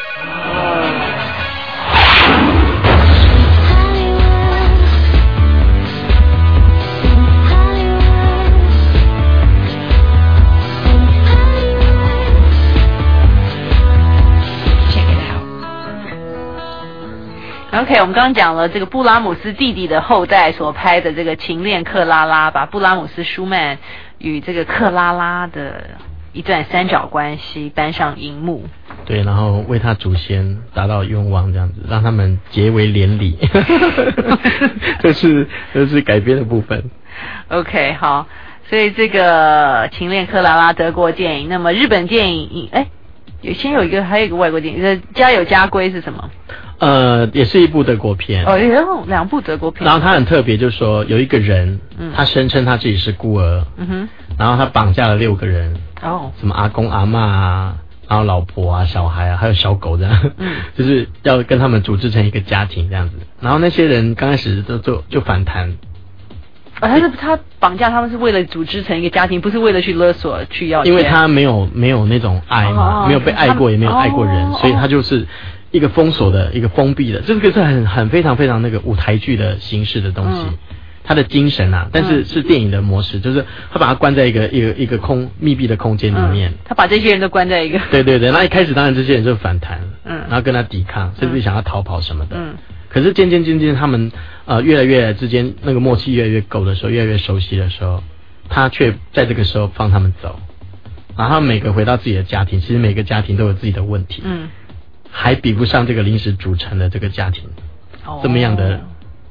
OK， 我们刚刚讲了这个布拉姆斯弟弟的后代所拍的这个情恋克拉拉，把布拉姆斯舒曼与这个克拉拉的一段3角关系搬上荧幕。 对，然后为他祖先达到愿望，这样子让他们结为连理。这是改编的部分。 OK， 好，所以这个情恋克拉拉德国电影，那么日本电影，还有一个外国电影，家有家规是什么？ 也是一部德国片。 也有2部德国片。 然后他很特别，就是说有一个人，他声称他自己是孤儿，然后他绑架了6个人，什么阿公阿嬷啊，然后老婆啊、小孩啊，还有小狗这样，就是要跟他们组织成一个家庭这样子。然后那些人刚开始就反弹。 他绑架他们是为了组织成一个家庭，不是为了去勒索去要钱。 因为他没有那种爱嘛，没有被爱过，也没有爱过人，所以他就是一个封锁的一个封闭的，这个是很非常非常那个舞台剧的形式的东西。他的精神啊，但是电影的模式，就是他把它关在一个密闭的空间里面。他把这些人都关在一个。 对对对，那一开始当然这些人就反弹，然后跟他抵抗，甚至想要逃跑什么的。可是渐渐他们越来越之间那个默契越来越够的时候，越来越熟悉的时候，他却在这个时候放他们走，然后他们每个回到自己的家庭，其实每个家庭都有自己的问题，还比不上这个临时组成的这个家庭这么样的。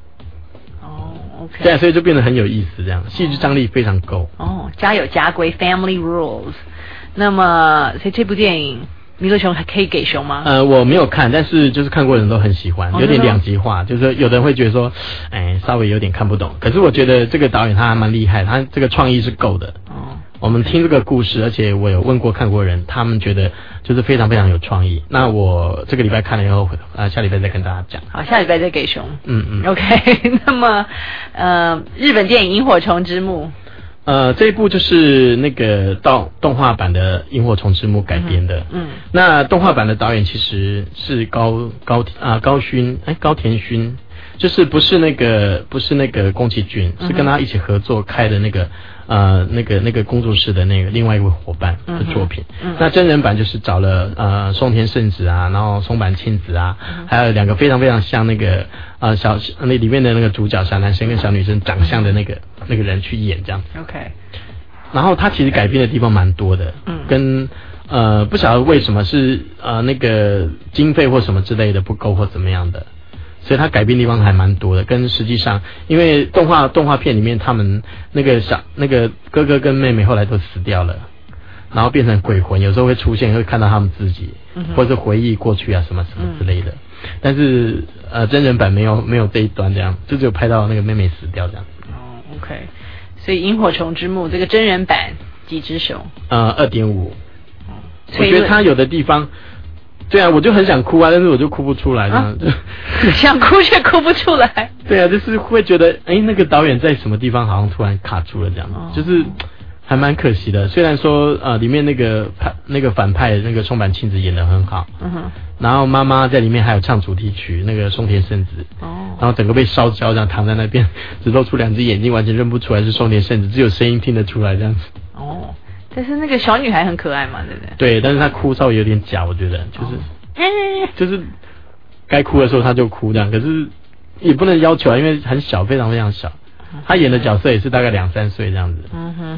OK， 对啊，所以就变得很有意思，这样戏剧张力非常够。 家有家规 ，Family Rules。那么，所以这部电影弥勒熊还可以给熊吗？ 我没有看，但是就是看过的人都很喜欢，有点2极化，就是有的人会觉得说，稍微有点看不懂。可是我觉得这个导演他还蛮厉害，他这个创意是够的。 我们听这个故事，而且我有问过看过人，他们觉得就是非常非常有创意。那我这个礼拜看了以后，下礼拜再跟大家讲。 好，下礼拜再给熊。OK 那么日本电影《萤火虫之墓》。 这一部就是那个动画版的《萤火虫之墓》改编的。那动画版的导演其实是高田勋，就是不是那个宫崎骏，是跟他一起合作开的那个工作室的那个另外一位伙伴的作品。那真人版就是找了松田圣子啊，然后松坂庆子啊，还有两个非常非常像那个那里面的那个主角小男生跟小女生长相的那个人去演这样子。 OK。 然后他其实改编的地方蛮多的，跟不晓得为什么是那个经费或什么之类的不够或怎么样的。所以他改编地方还蛮多的，跟实际上，因为动画片里面他们那个哥哥跟妹妹后来都死掉了，然后变成鬼魂，有时候会出现，会看到他们自己，或者是回忆过去啊什么什么之类的。但是真人版没有这一段这样，就只有拍到那个妹妹死掉这样。 OK， 所以《萤火虫之墓》这个真人版几只熊 ？2.5。我觉得他有的地方。对啊，我就很想哭啊，但是我就哭不出来，这样想哭却哭不出来。 对啊，就是会觉得，那个导演在什么地方好像突然卡住了，这样，就是还蛮可惜的。虽然说里面那个反派那个松坂庆子演得很好，然后妈妈在里面还有唱主题曲，那个松田圣子，然后整个被烧焦，这样躺在那边，只露出2只眼睛，完全认不出来是松田圣子，只有声音听得出来这样子。 但是那个小女孩很可爱嘛，对不对？ 对，但是她哭稍微有点假，我觉得就是该哭的时候她就哭这样，可是也不能要求啊，因为很小，非常非常小。她演的角色也是大概2-3岁这样子。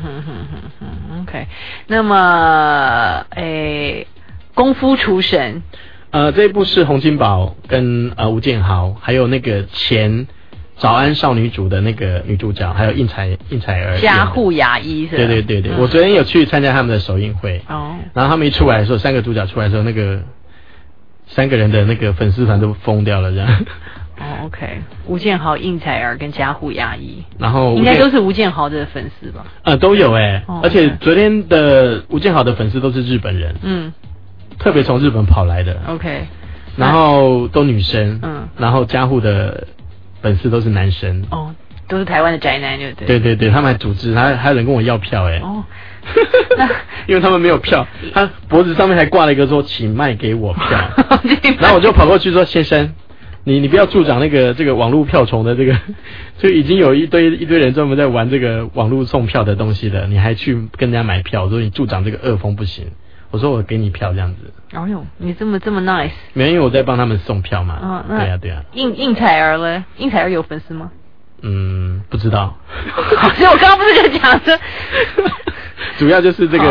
OK， 那么功夫厨神， 这一部是洪金宝跟吴建豪，还有那个前早安少女组的那个女主角，还有应采儿加护牙医是吧？ 对，我昨天有去参加他们的首映会，然后他们一出来的时候，3个主角出来的时候，那个3个人的那个粉丝团都疯掉了这样。 OK， 吴建豪、应采儿跟加护牙医， 然后应该都是吴建豪的粉丝吧？ 都有而且昨天的吴建豪的粉丝都是日本人，特别从日本跑来的。 OK， 然后都女生，然后加护的粉丝都是男生， 都是台湾的宅男，对。 对，他们还组织，还有人跟我要票因为他们没有票，他脖子上面还挂了一个说请卖给我票，然后我就跑过去说先生，你不要助长这个网络票虫的这个，就已经有一堆人专门在玩这个网络送票的东西的，你还去跟人家买票，我说你助长这个恶风不行，我说我给你票这样子。 你这么 nice。 没有，因为我在帮他们送票嘛。对啊。 应采儿呢？应采儿有粉丝吗？ 不知道。 所以我刚刚不是在讲这， 主要就是这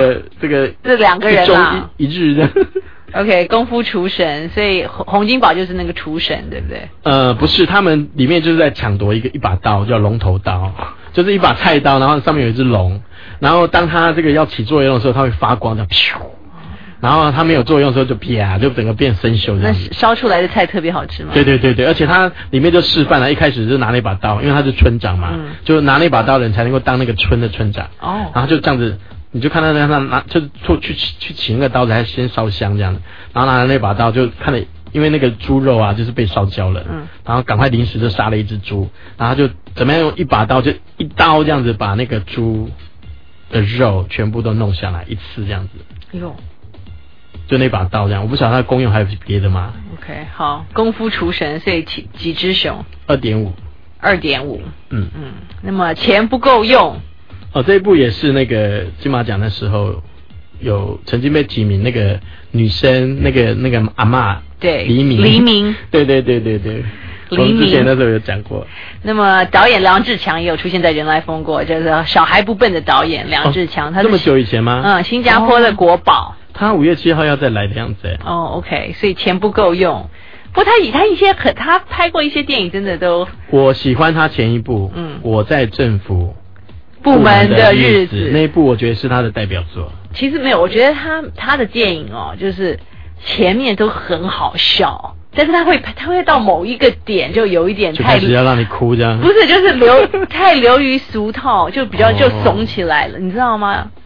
2个人啦， 一日的。 OK， 功夫厨神，所以洪金宝就是那个厨神，对不对？ 不是，他们里面就是在抢夺一把刀，叫龙头刀，就是一把菜刀，然后上面有一只龙，然后当他这个要起作用的时候，它会发光的，然后它没有作用的时候就啪，就整个变生锈这样子。 那烧出来的菜特别好吃吗？ 对，而且他里面就示范了，一开始就拿那把刀，因为他是村长嘛，就拿那把刀的人才能够当那个村的村长。然后就这样子。你就看到他拿，就是去起那个刀子，还先烧香这样的，然后拿了那把刀，就看了，因为那个猪肉啊，就是被烧焦了，然后赶快临时就杀了一只猪，然后就怎么样用一把刀，就一刀这样子把那个猪的肉全部都弄下来，一次这样子。就那把刀这样，我不晓得它的功用还有别的吗 ？OK， 好，功夫厨神，所以几只熊 ？2.5。 2.5。那么钱不够用。 这一部也是那个金马奖的时候有曾经被提名，那个女生那个阿嬷， 对， 黎明，对，我们之前那时候有讲过。 那么导演梁志强也有出现在人来疯过，就是小孩不笨的导演梁志强，他是这么久以前吗？ 新加坡的国宝， 他5月7号要再来的样子。 OK， 所以钱不够用。不过他拍过一些电影，真的都。我喜欢他前一部，我在政府部门的日子， 那一部我觉得是他的代表作。 其实没有，我觉得他的电影就是前面都很好笑，但是他会到某一个点就有一点太， 就开始要让你哭这样。 不是，就是太流于俗套，就比较就怂起来了，你知道吗？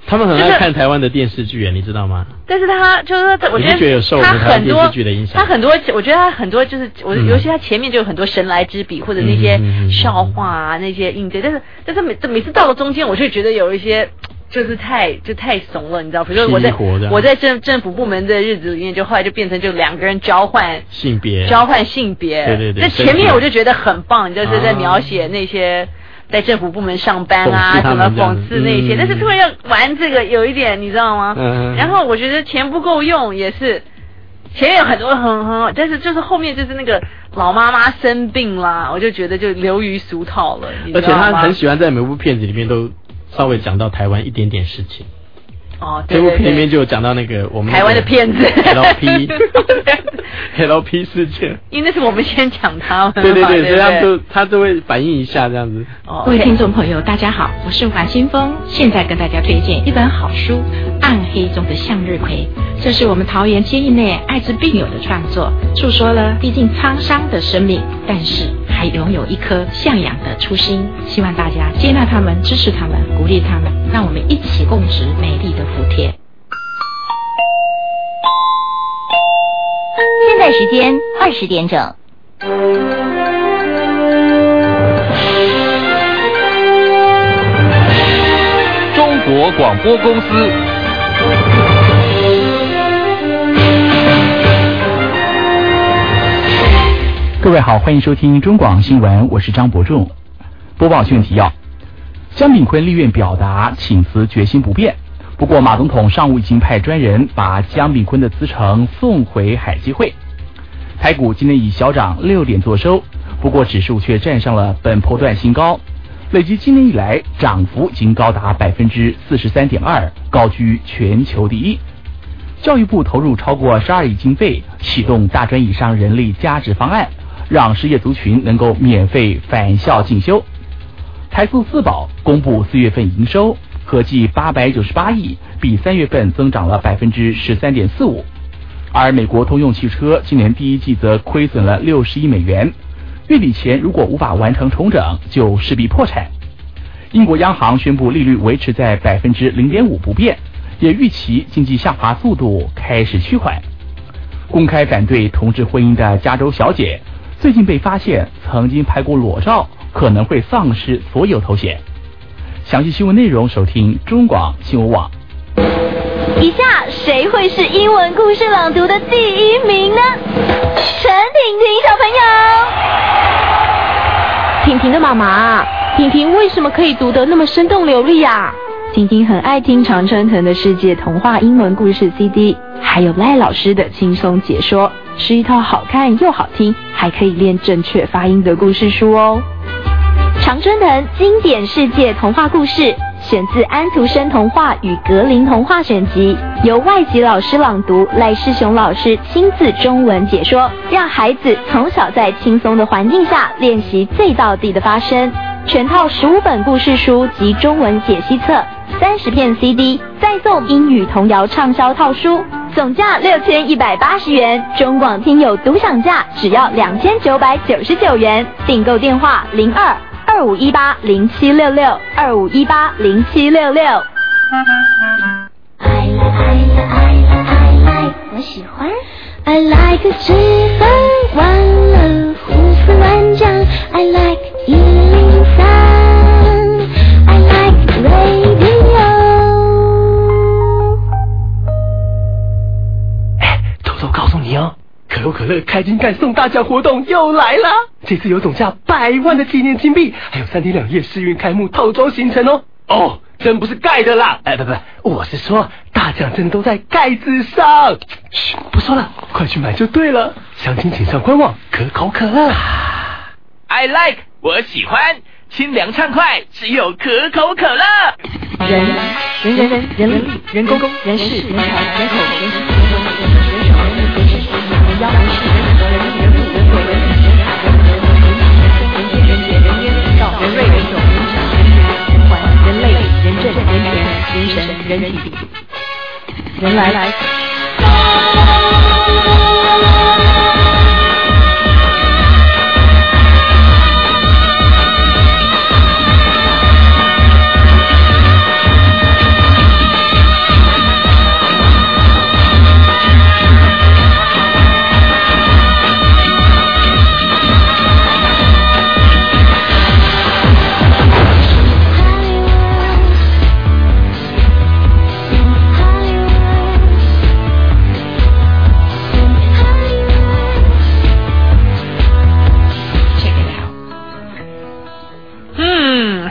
他们很爱看台湾的电视剧，你知道吗？ 但是他就是我觉得有受我们台湾电视剧的影响。 他很多，我觉得他很多就是尤其他前面就有很多神来之笔或者那些笑话啊那些应对，但是每次到了中间，我就觉得有一些就是太怂了，你知道？比如说我在政府部门的日子里面，就后来就变成就两个人交换性别， 对。 在前面我就觉得很棒，就是在描写那些。在政府部门上班啊，什么讽刺那些，但是突然要玩这个，有一点你知道吗？然后我觉得钱不够用，也是前面有很多很好，但是就是后面就是那个老妈妈生病啦，我就觉得就流于俗套了。 而且他很喜欢在每部片子里面都稍微讲到台湾一点点事情。 哦， 这部片里面就有讲到那个我们台湾的骗子 LP 事件， 因为那是我们先讲他们， 对，所以他都会反映一下这样子。 各位听众朋友，大家好，我是黄新峰，现在跟大家推荐一本好书《暗黑中的向日葵》，这是我们桃园监狱内艾滋病友的创作，诉说了历尽沧桑的生命，但是还拥有一颗向阳的初心。希望大家接纳他们，支持他们，鼓励他们，让我们一起共植美丽的福田。 现在时间20点整。 中国广播公司。 各位好，欢迎收听中广新闻，我是张伯仲。播报新闻提要：江炳坤立院表达请辞决心不变，不过马总统上午已经派专人把江炳坤的辞呈送回海基会。台股今天以小涨6点作收，不过指数却站上了本波段新高，累计今年以来涨幅已经高达 43.2%， 高居全球第一。教育部投入超过12亿经费，启动大专以上人力加值方案，让失业族群能够免费返校进修。台塑四宝公布4月份营收合计898亿，比3月份增长了 13.45%。而美国通用汽车今年第一季则亏损了60亿美元，月底前如果无法完成重整，就势必破产。英国央行宣布利率维持在 0.5% 不变，也预期经济下滑速度开始趋缓。公开反对同志婚姻的加州小姐最近被发现曾经拍过裸照，可能会丧失所有头衔。详细新闻内容收听中广新闻网。 以下谁会是英文故事朗读的第1名呢？陈婷婷小朋友。 婷婷的妈妈，婷婷为什么可以读得那么生动流利啊？ 婷婷很爱听常春藤的世界童话英文故事 CD， 还有赖老师的轻松解说，是一套好看又好听，还可以练正确发音的故事书哦。 常春藤经典世界童话故事选自安徒生童话与格林童话选集，由外籍老师朗读，赖世雄老师亲自中文解说，让孩子从小在轻松的环境下练习最道地的发声。全套15本故事书及中文解析册，30片 CD， 再送英语童谣畅销套书，总价6180元，中广听友独享价只要2999元，订购电话02-2518-0766 2518-0766。 我喜欢 I like 吃饭玩乐胡思乱想 I like 103 I like radio。 偷偷告诉你哦，可口可乐开金干送大奖活动又来了，这次有总价100万的纪念金币，还有3天2夜试运开幕套装行程哦。哦，真不是盖的啦！不，我是说大奖真的都在盖子上。嘘，不说了，快去买就对了。详情请上官网可口可乐。 I like， 我喜欢，清凉畅快，只有可口可乐。 人力、人工、人事、人才、人口、人情、人文、人手、人力、人事、人妖、人事、人和、人力、人物、人所、人体、人海、人和、人情、人情、人杰、人杰、人业、人道、人瑞、人种、人产、人权、人环、人类、人政、人权、人神、人体、人来。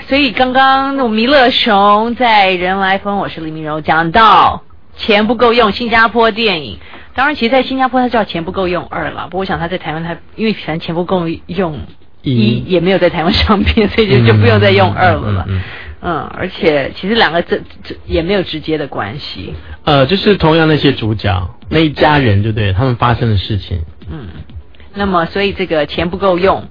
所以刚刚那种弥勒熊在人来疯，我是李明柔讲到钱不够用，新加坡电影。当然，其实，在新加坡它叫钱不够用2了，不过我想它在台湾，它因为反正钱不够用1也没有在台湾上片，所以就不用再用2了。而且其实两个这也没有直接的关系。 就是同样那些主角那一家人，就对他们发生的事情。 那么所以这个钱不够用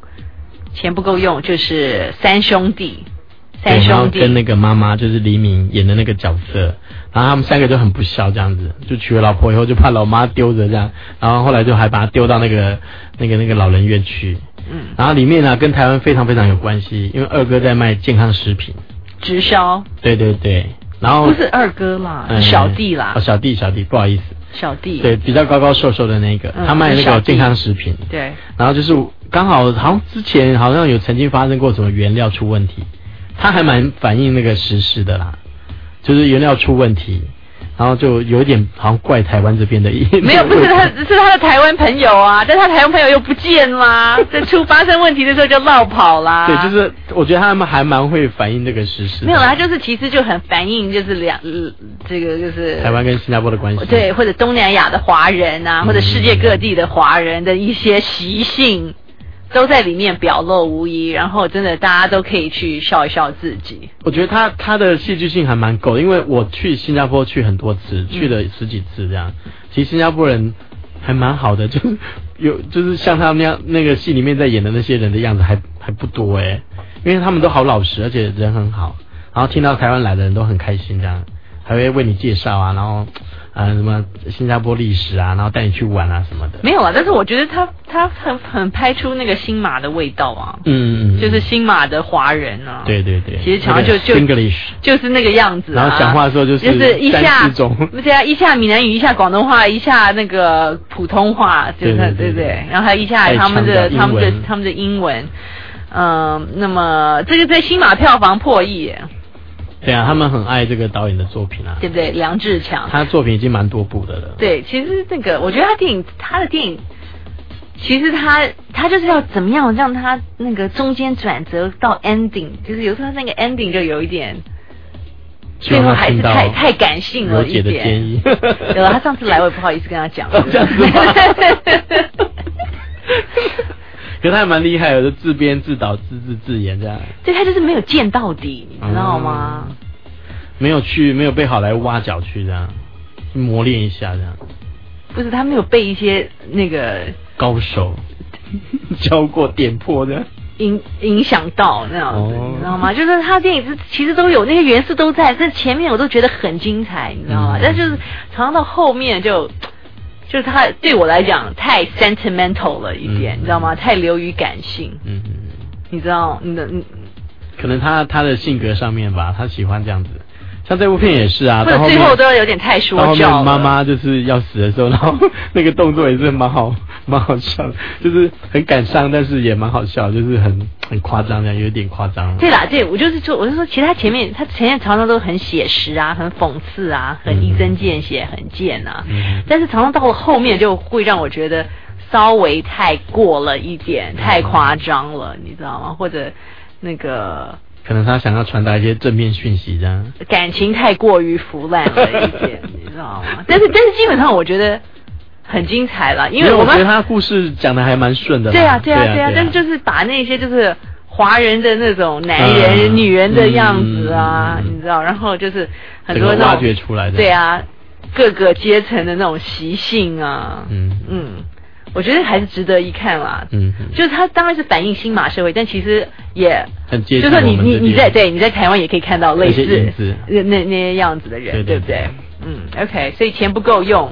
就是三兄弟跟那个妈妈就是黎明演的那个角色，然后他们3个就很不孝这样子，就娶了老婆以后就怕老妈丢着这样，然后后来就还把他丢到那个老人院去。然后里面呢跟台湾非常非常有关系，因为二哥在卖健康食品直销。对， 然后不是二哥啦，小弟啦。 小弟不好意思， 小弟对，比较高高瘦瘦的那个，他卖那个健康食品。 对， 然后就是刚好像之前好像有曾经发生过什么原料出问题，他还蛮反映那个时事的啦，就是原料出问题，然后就有点好像怪台湾这边的没有，不是他，是他的台湾朋友啊，但他台湾朋友又不见啦，在发生问题的时候就落跑啦。 对，就是我觉得他们还蛮会反映这个时事。 没有啦，他就是其实就很反映就是这个就是台湾跟新加坡的关系。 对，或者东南亚的华人啊，或者世界各地的华人的一些习性。都在里面表露无遗，然后真的大家都可以去笑一笑自己。 我觉得他的戏剧性还蛮够的，因为我去新加坡去很多次，去了10几次这样。其实新加坡人还蛮好的，就是像他们那个戏里面在演的那些人的样子还不多因为他们都好老实，而且人很好，然后听到台湾来的人都很开心这样，还会为你介绍啊，然后什么新加坡历史啊，然后带你去玩啊什么的。 没有啊，但是我觉得他很拍出那个新马的味道啊。就是新马的华人啊。 对。 其实常常就是那个样子啊。 然后讲话的时候就是一下对啊，一下闽南语，一下广东话，一下那个普通话，就是对，然后还有一下他们的英文。那么这个在新马票房破亿耶。 对啊，他们很爱这个导演的作品啊， 对不对？梁志强， 他作品已经蛮多部的了。 对，其实那个，我觉得他的电影，其实他就是要怎么样让他那个中间转折到 ending， 就是有时候他那个 ending 就有一点，最后还是太感性了一点。 的建议， 对了，他上次来我也不好意思跟他讲。 这样子吗？可是他还蛮厉害的，就自编自导自演这样。 对，他就是没有见到底，你知道吗？ 没有被好莱坞挖角去这样，磨练一下这样。 不是，他没有被一些那个高手教过点破的影响到那样子，你知道吗？就是他电影其实都有那些元素都在，但前面我都觉得很精彩，你知道吗？但就是常常到后面就是他对我来讲太 sentimental 了一点，你知道吗？太流于感性。你知道可能他的性格上面吧，他喜欢这样子。像这部片也是啊， 或者最后都有点太说教了。 妈妈就是要死的时候，然后那个动作也是蛮好笑的，就是很感伤，但是也蛮好笑，就是很夸张，这样有点夸张。 对啦，对，我是说，其实他前面常常都很写实啊，很讽刺啊，很一针见血，很贱啊。但是常常到了后面就会让我觉得稍微太过了一点，太夸张了，你知道吗？或者那个。 可能他想要传达一些正面讯息，这样感情太过于腐烂了一点，你知道吗？但是基本上我觉得很精彩了，因为我觉得他故事讲的还蛮顺的。 对啊，但是就是把那些就是华人的那种男人、女人的样子啊，你知道，然后就是很多那种挖掘出来的。 对啊，各个阶层的那种习性啊，我觉得还是值得一看啦。就是它当然是反映新马社会，但其实也很接近就是说你在台湾也可以看到类似那些样子的人， 对不对？OK， 所以钱不够用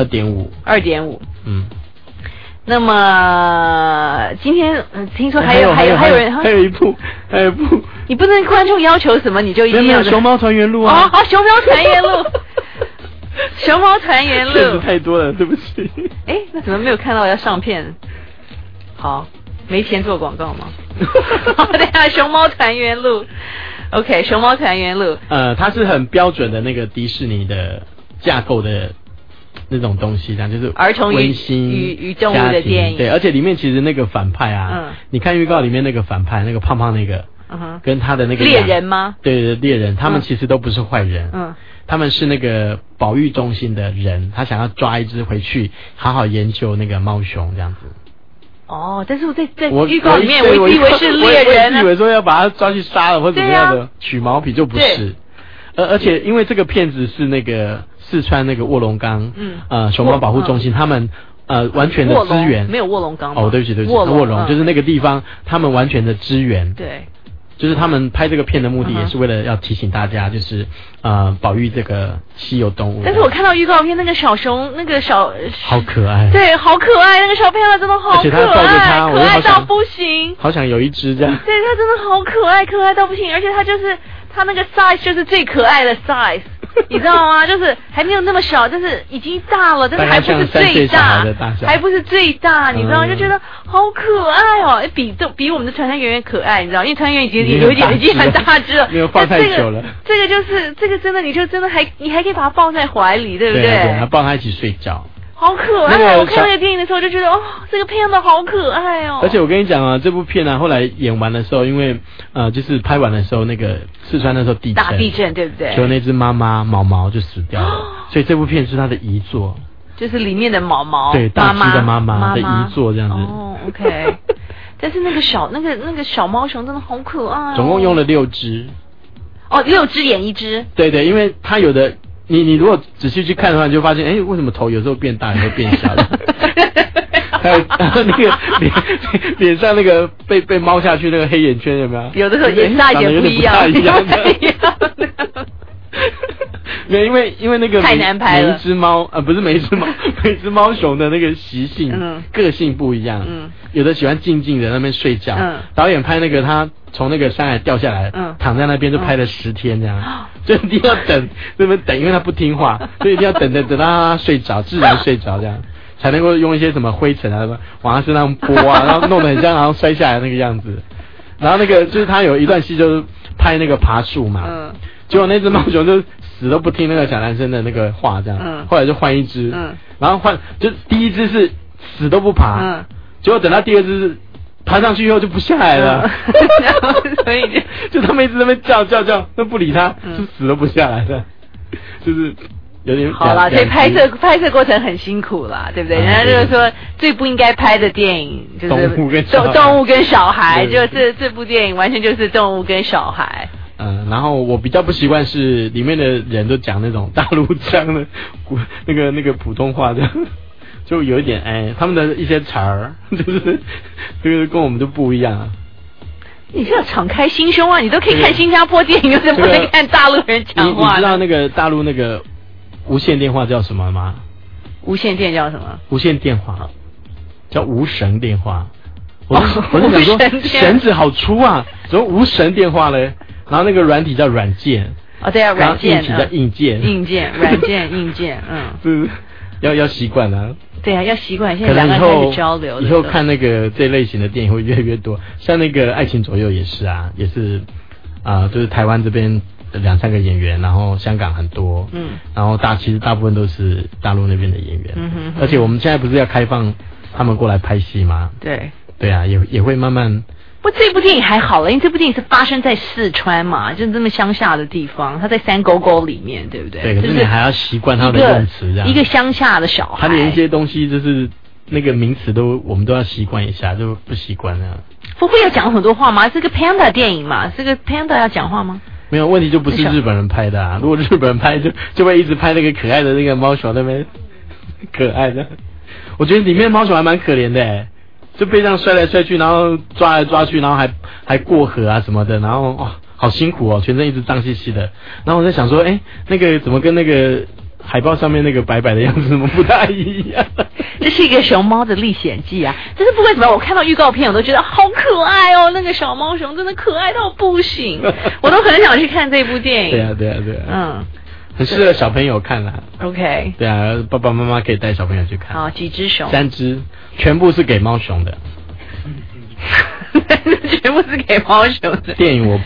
，2.5。那么今天听说还有一部， 你不能观众要求什么你就一定要熊猫团圆路啊！ 好，熊猫团圆路。熊猫团圆路片子太多了，对不起。 那怎么没有看到要上片？好，没钱做广告吗？等一下，熊猫团圆路 ，OK， 熊猫团圆路。 它是很标准的那个迪士尼的架构的那种东西，这样就是儿童温馨与动物的电影。 对，而且里面其实那个反派啊，你看预告里面那个反派，那个胖胖那个， 跟他的那个猎人吗？ 对，猎人，他们其实都不是坏人，他们是那个保育中心的人，他想要抓一只回去好好研究那个猫熊这样子。 哦，但是我在预告里面我以为是猎人， 我以为说要把他抓去杀了或者怎么样的，取毛皮就不是。而且因为这个片子是那个四川那个卧龙岗熊猫保护中心，他们完全的支援， 没有卧龙岗哦，对不起，卧龙就是那个地方，他们完全的支援， 对。 就是他们拍这个片的目的也是为了要提醒大家，就是保育这个稀有动物。 但是我看到预告片那个小熊，那个好可爱， 对，好可爱，那个小朋友真的好可爱， 而且他抱着他， 可爱到不行， 好想有一只这样。 对，他真的好可爱，可爱到不行，而且他那个 size 就是最可爱的 size。你知道吗？就是还没有那么小，就是已经大了，但是还不是最大，还不是最大，你知道吗？就觉得好可爱哦，比我们的团团圆圆可爱，你知道，因为团团圆圆已经很大只了， 没有放太久了。 这个真的，你就真的你还可以把它抱在怀里，对不对？ 对，抱他一起睡觉。 好可爱！我看那个电影的时候就觉得，这个片子好可爱哦。 而且我跟你讲啊，这部片啊，后来演完的时候，因为就是拍完的时候，那个四川那时候大地震，对不对？ 就那只妈妈毛毛就死掉了，所以这部片是他的遗作， 就是里面的毛毛， 对，大只的妈妈的遗作这样子。 哦 ，OK。但是那个小猫熊真的好可爱。 总共用了6只。 哦，6只演1只。 对，因为它有的。你如果仔细去看的话，你就发现，为什么头有时候变大，有时候变小了？还有那个脸上那个被猫下去那个黑眼圈有没有？ 有的时候眼大也不一样。 没有，因为那个太难拍了。 每一只猫不是每一只猫，每一只猫熊的那个习性、个性不一样。有的喜欢静静的那边睡觉。导演拍那个他从那个山海掉下来，躺在那边就拍了10天这样，就一定要等那边等，因为他不听话，所以一定要等到他睡着，自然睡着这样，才能够用一些什么灰尘啊往他身上拨啊，然后弄得很像然后摔下来那个样子。然后那个就是他有一段戏就是拍那个爬树嘛，结果那只猫熊就死都不听那个小男生的那个话这样，后来就换一只，然后就第一只是死都不爬，结果等到第2只是爬上去以后就不下来了， 所以就他们一直在那边叫都不理他，就死都不下来的，就是有点好啦，所以拍摄过程很辛苦啦，对不对？人家就是说最不应该拍的电影就是动物跟小孩，就是这部电影完全就是动物跟小孩。 然后我比较不习惯是里面的人都讲那种大陆腔的那个普通话的。就有一点他们的一些词儿就是跟我们都不一样。 你是要敞开心胸啊！你都可以看新加坡电影，为什么不能看大陆人讲话？ 你知道那个大陆那个无线电话叫什么吗？ 无线电叫什么？ 无线电话叫无绳电话。我是想说绳子好粗啊，怎么无绳电话嘞？然后那个软体叫软件。 哦，对啊，软件。 硬体叫硬件。 硬件，软件，硬件， 是要习惯啊。 对啊，要习惯。现在两个人开始交流。 以后看那个这类型的电影会越来越多，像那个《爱情左右》也是啊，也是就是台湾这边2-3个演员，然后香港很多，然后其实大部分都是大陆那边的演员，而且我们现在不是要开放他们过来拍戏吗？对啊，也会慢慢。 不，这部电影还好了，因为这部电影是发生在四川嘛，就是这么乡下的地方，它在山沟沟里面，对不对？ 对，可是你还要习惯它的用词，这样一个乡下的小孩， 他连一些东西就是那个名词我们都要习惯一下，就不习惯啊。 不会要讲很多话吗？这个 Panda 电影嘛，这个 Panda 要讲话吗？ 没有问题，就不是日本人拍的啊。如果日本人拍，就会一直拍那个可爱的那个猫熊那边可爱的。我觉得里面猫熊还蛮可怜的就被这样摔来摔去，然后抓来抓去，然后还过河啊什么的，然后好辛苦哦，全身一直脏兮兮的。然后我在想说，那个怎么跟那个海报上面那个白白的样子怎么不大一样？ 这是一个熊猫的历险记啊！但是不管怎么样，我看到预告片我都觉得好可爱哦，那个小猫熊真的可爱到不行，我都很想去看这部电影。 对啊。很适合小朋友看啦。 OK。 对啊，爸爸妈妈可以带小朋友去看。 好，几只熊 ？3只，全部是给猫熊的。 全部是给猫熊的。 电影我。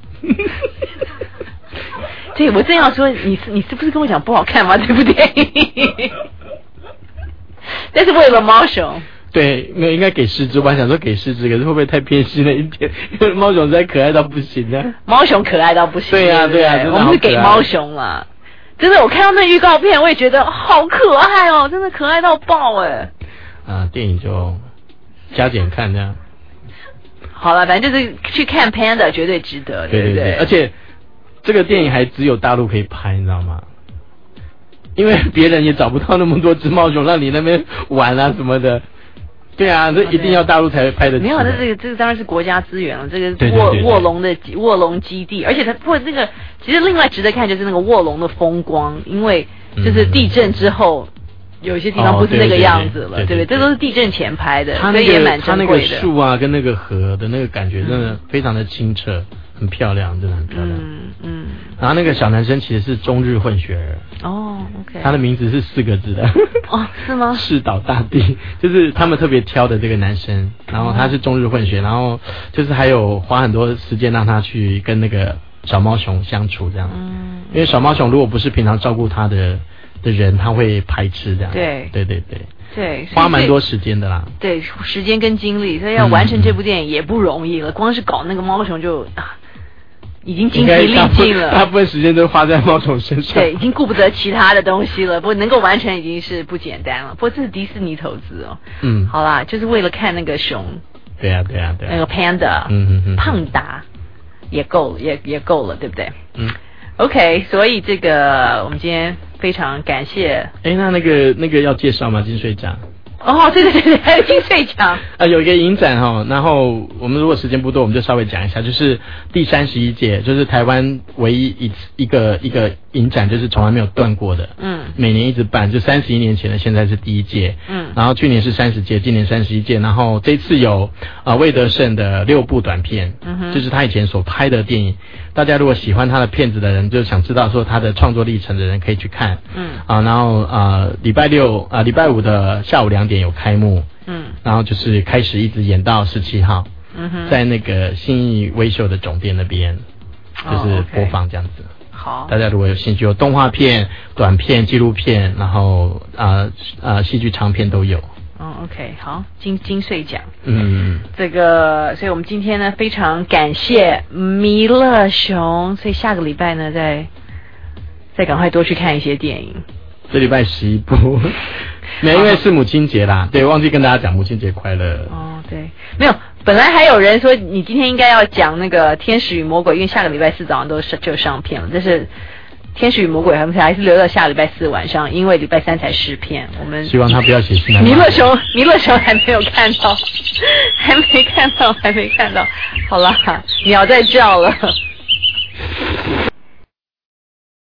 对，我正要说，你是不是跟我讲不好看吗？这部电影。但是为了猫熊。 对，没有应该给狮子，我本来想说给狮子，可是会不会太偏心了一点？因为猫熊实在可爱到不行啊！ 猫熊可爱到不行。 对啊，对啊， 我们是给猫熊啦。真的，我看到那预告片，我也觉得好可爱哦，真的可爱到爆哎！ 电影就加减看这样。 好了，反正就是去看 Panda 绝对值得，对不对？ 而且这个电影还只有大陆可以拍，你知道吗？因为别人也找不到那么多只猫熊让你那边玩啊什么的。对啊，这一定要大陆才会拍得起。 没有，这个当然是国家资源了，这个对卧龙基地，而且它不过那个其实另外值得看就是那个卧龙的风光，因为就是地震之后。有些地方不是那个样子了，对不对？这都是地震前拍的，所以也蛮珍贵的。 它那个树啊，跟那个河的那个感觉，真的非常的清澈，很漂亮，真的很漂亮。然后那个小男生其实是中日混血儿。 OK。 他的名字是4个字的。 是吗？ 世岛大地，就是他们特别挑的这个男生，然后他是中日混血，然后就是还有花很多时间让他去跟那个小猫熊相处这样。因为小猫熊如果不是平常照顾他的人，他会排斥这样。对，花蛮多时间的啦。 对，时间跟精力，所以要完成这部电影也不容易了。光是搞那个猫熊就已经精疲力尽了。 大部分时间都花在猫熊身上。 对，已经顾不得其他的东西了。不过能够完成已经是不简单了。不过这是迪士尼投资哦。好啦，就是为了看那个熊。 对啊。 那个 Panda，胖达也够了，也够了，对不对？OK， 所以这个我们今天非常感谢。 那个要介绍吗？金穗奖。 对，还有金穗奖。 有一个影展然后我们如果时间不多，我们就稍微讲一下，就是第31届，就是台湾唯一一个影展，就是从来没有断过的。每年一直办，就31年前的，现在是第1届。然后去年是30届，今年31届，然后这次有魏德胜的6部短片，就是他以前所拍的电影。大家如果喜欢他的片子的人，就想知道说他的创作历程的人可以去看。然后礼拜五的下午2点有开幕。然后就是开始一直演到17号。在那个信义威秀的总店那边，就是播放这样子。 好， 大家如果有兴趣，有动画片、短片、纪录片，然后戏剧长片都有。 OK， 好，金穗奖。这个，所以我们今天呢非常感谢弥勒熊，所以下个礼拜呢再赶快多去看一些电影。 这礼拜11部，因为是母亲节啦，对，忘记跟大家讲母亲节快乐。 对，没有，本来还有人说你今天应该要讲那个《天使与魔鬼》，因为下个礼拜4早上就上片了，但是《天使与魔鬼》还是留到下礼拜4晚上，因为礼拜3才试片。我们希望他不要写信来。 弥勒熊还没有看到，还没看到。好啦，鸟在叫了。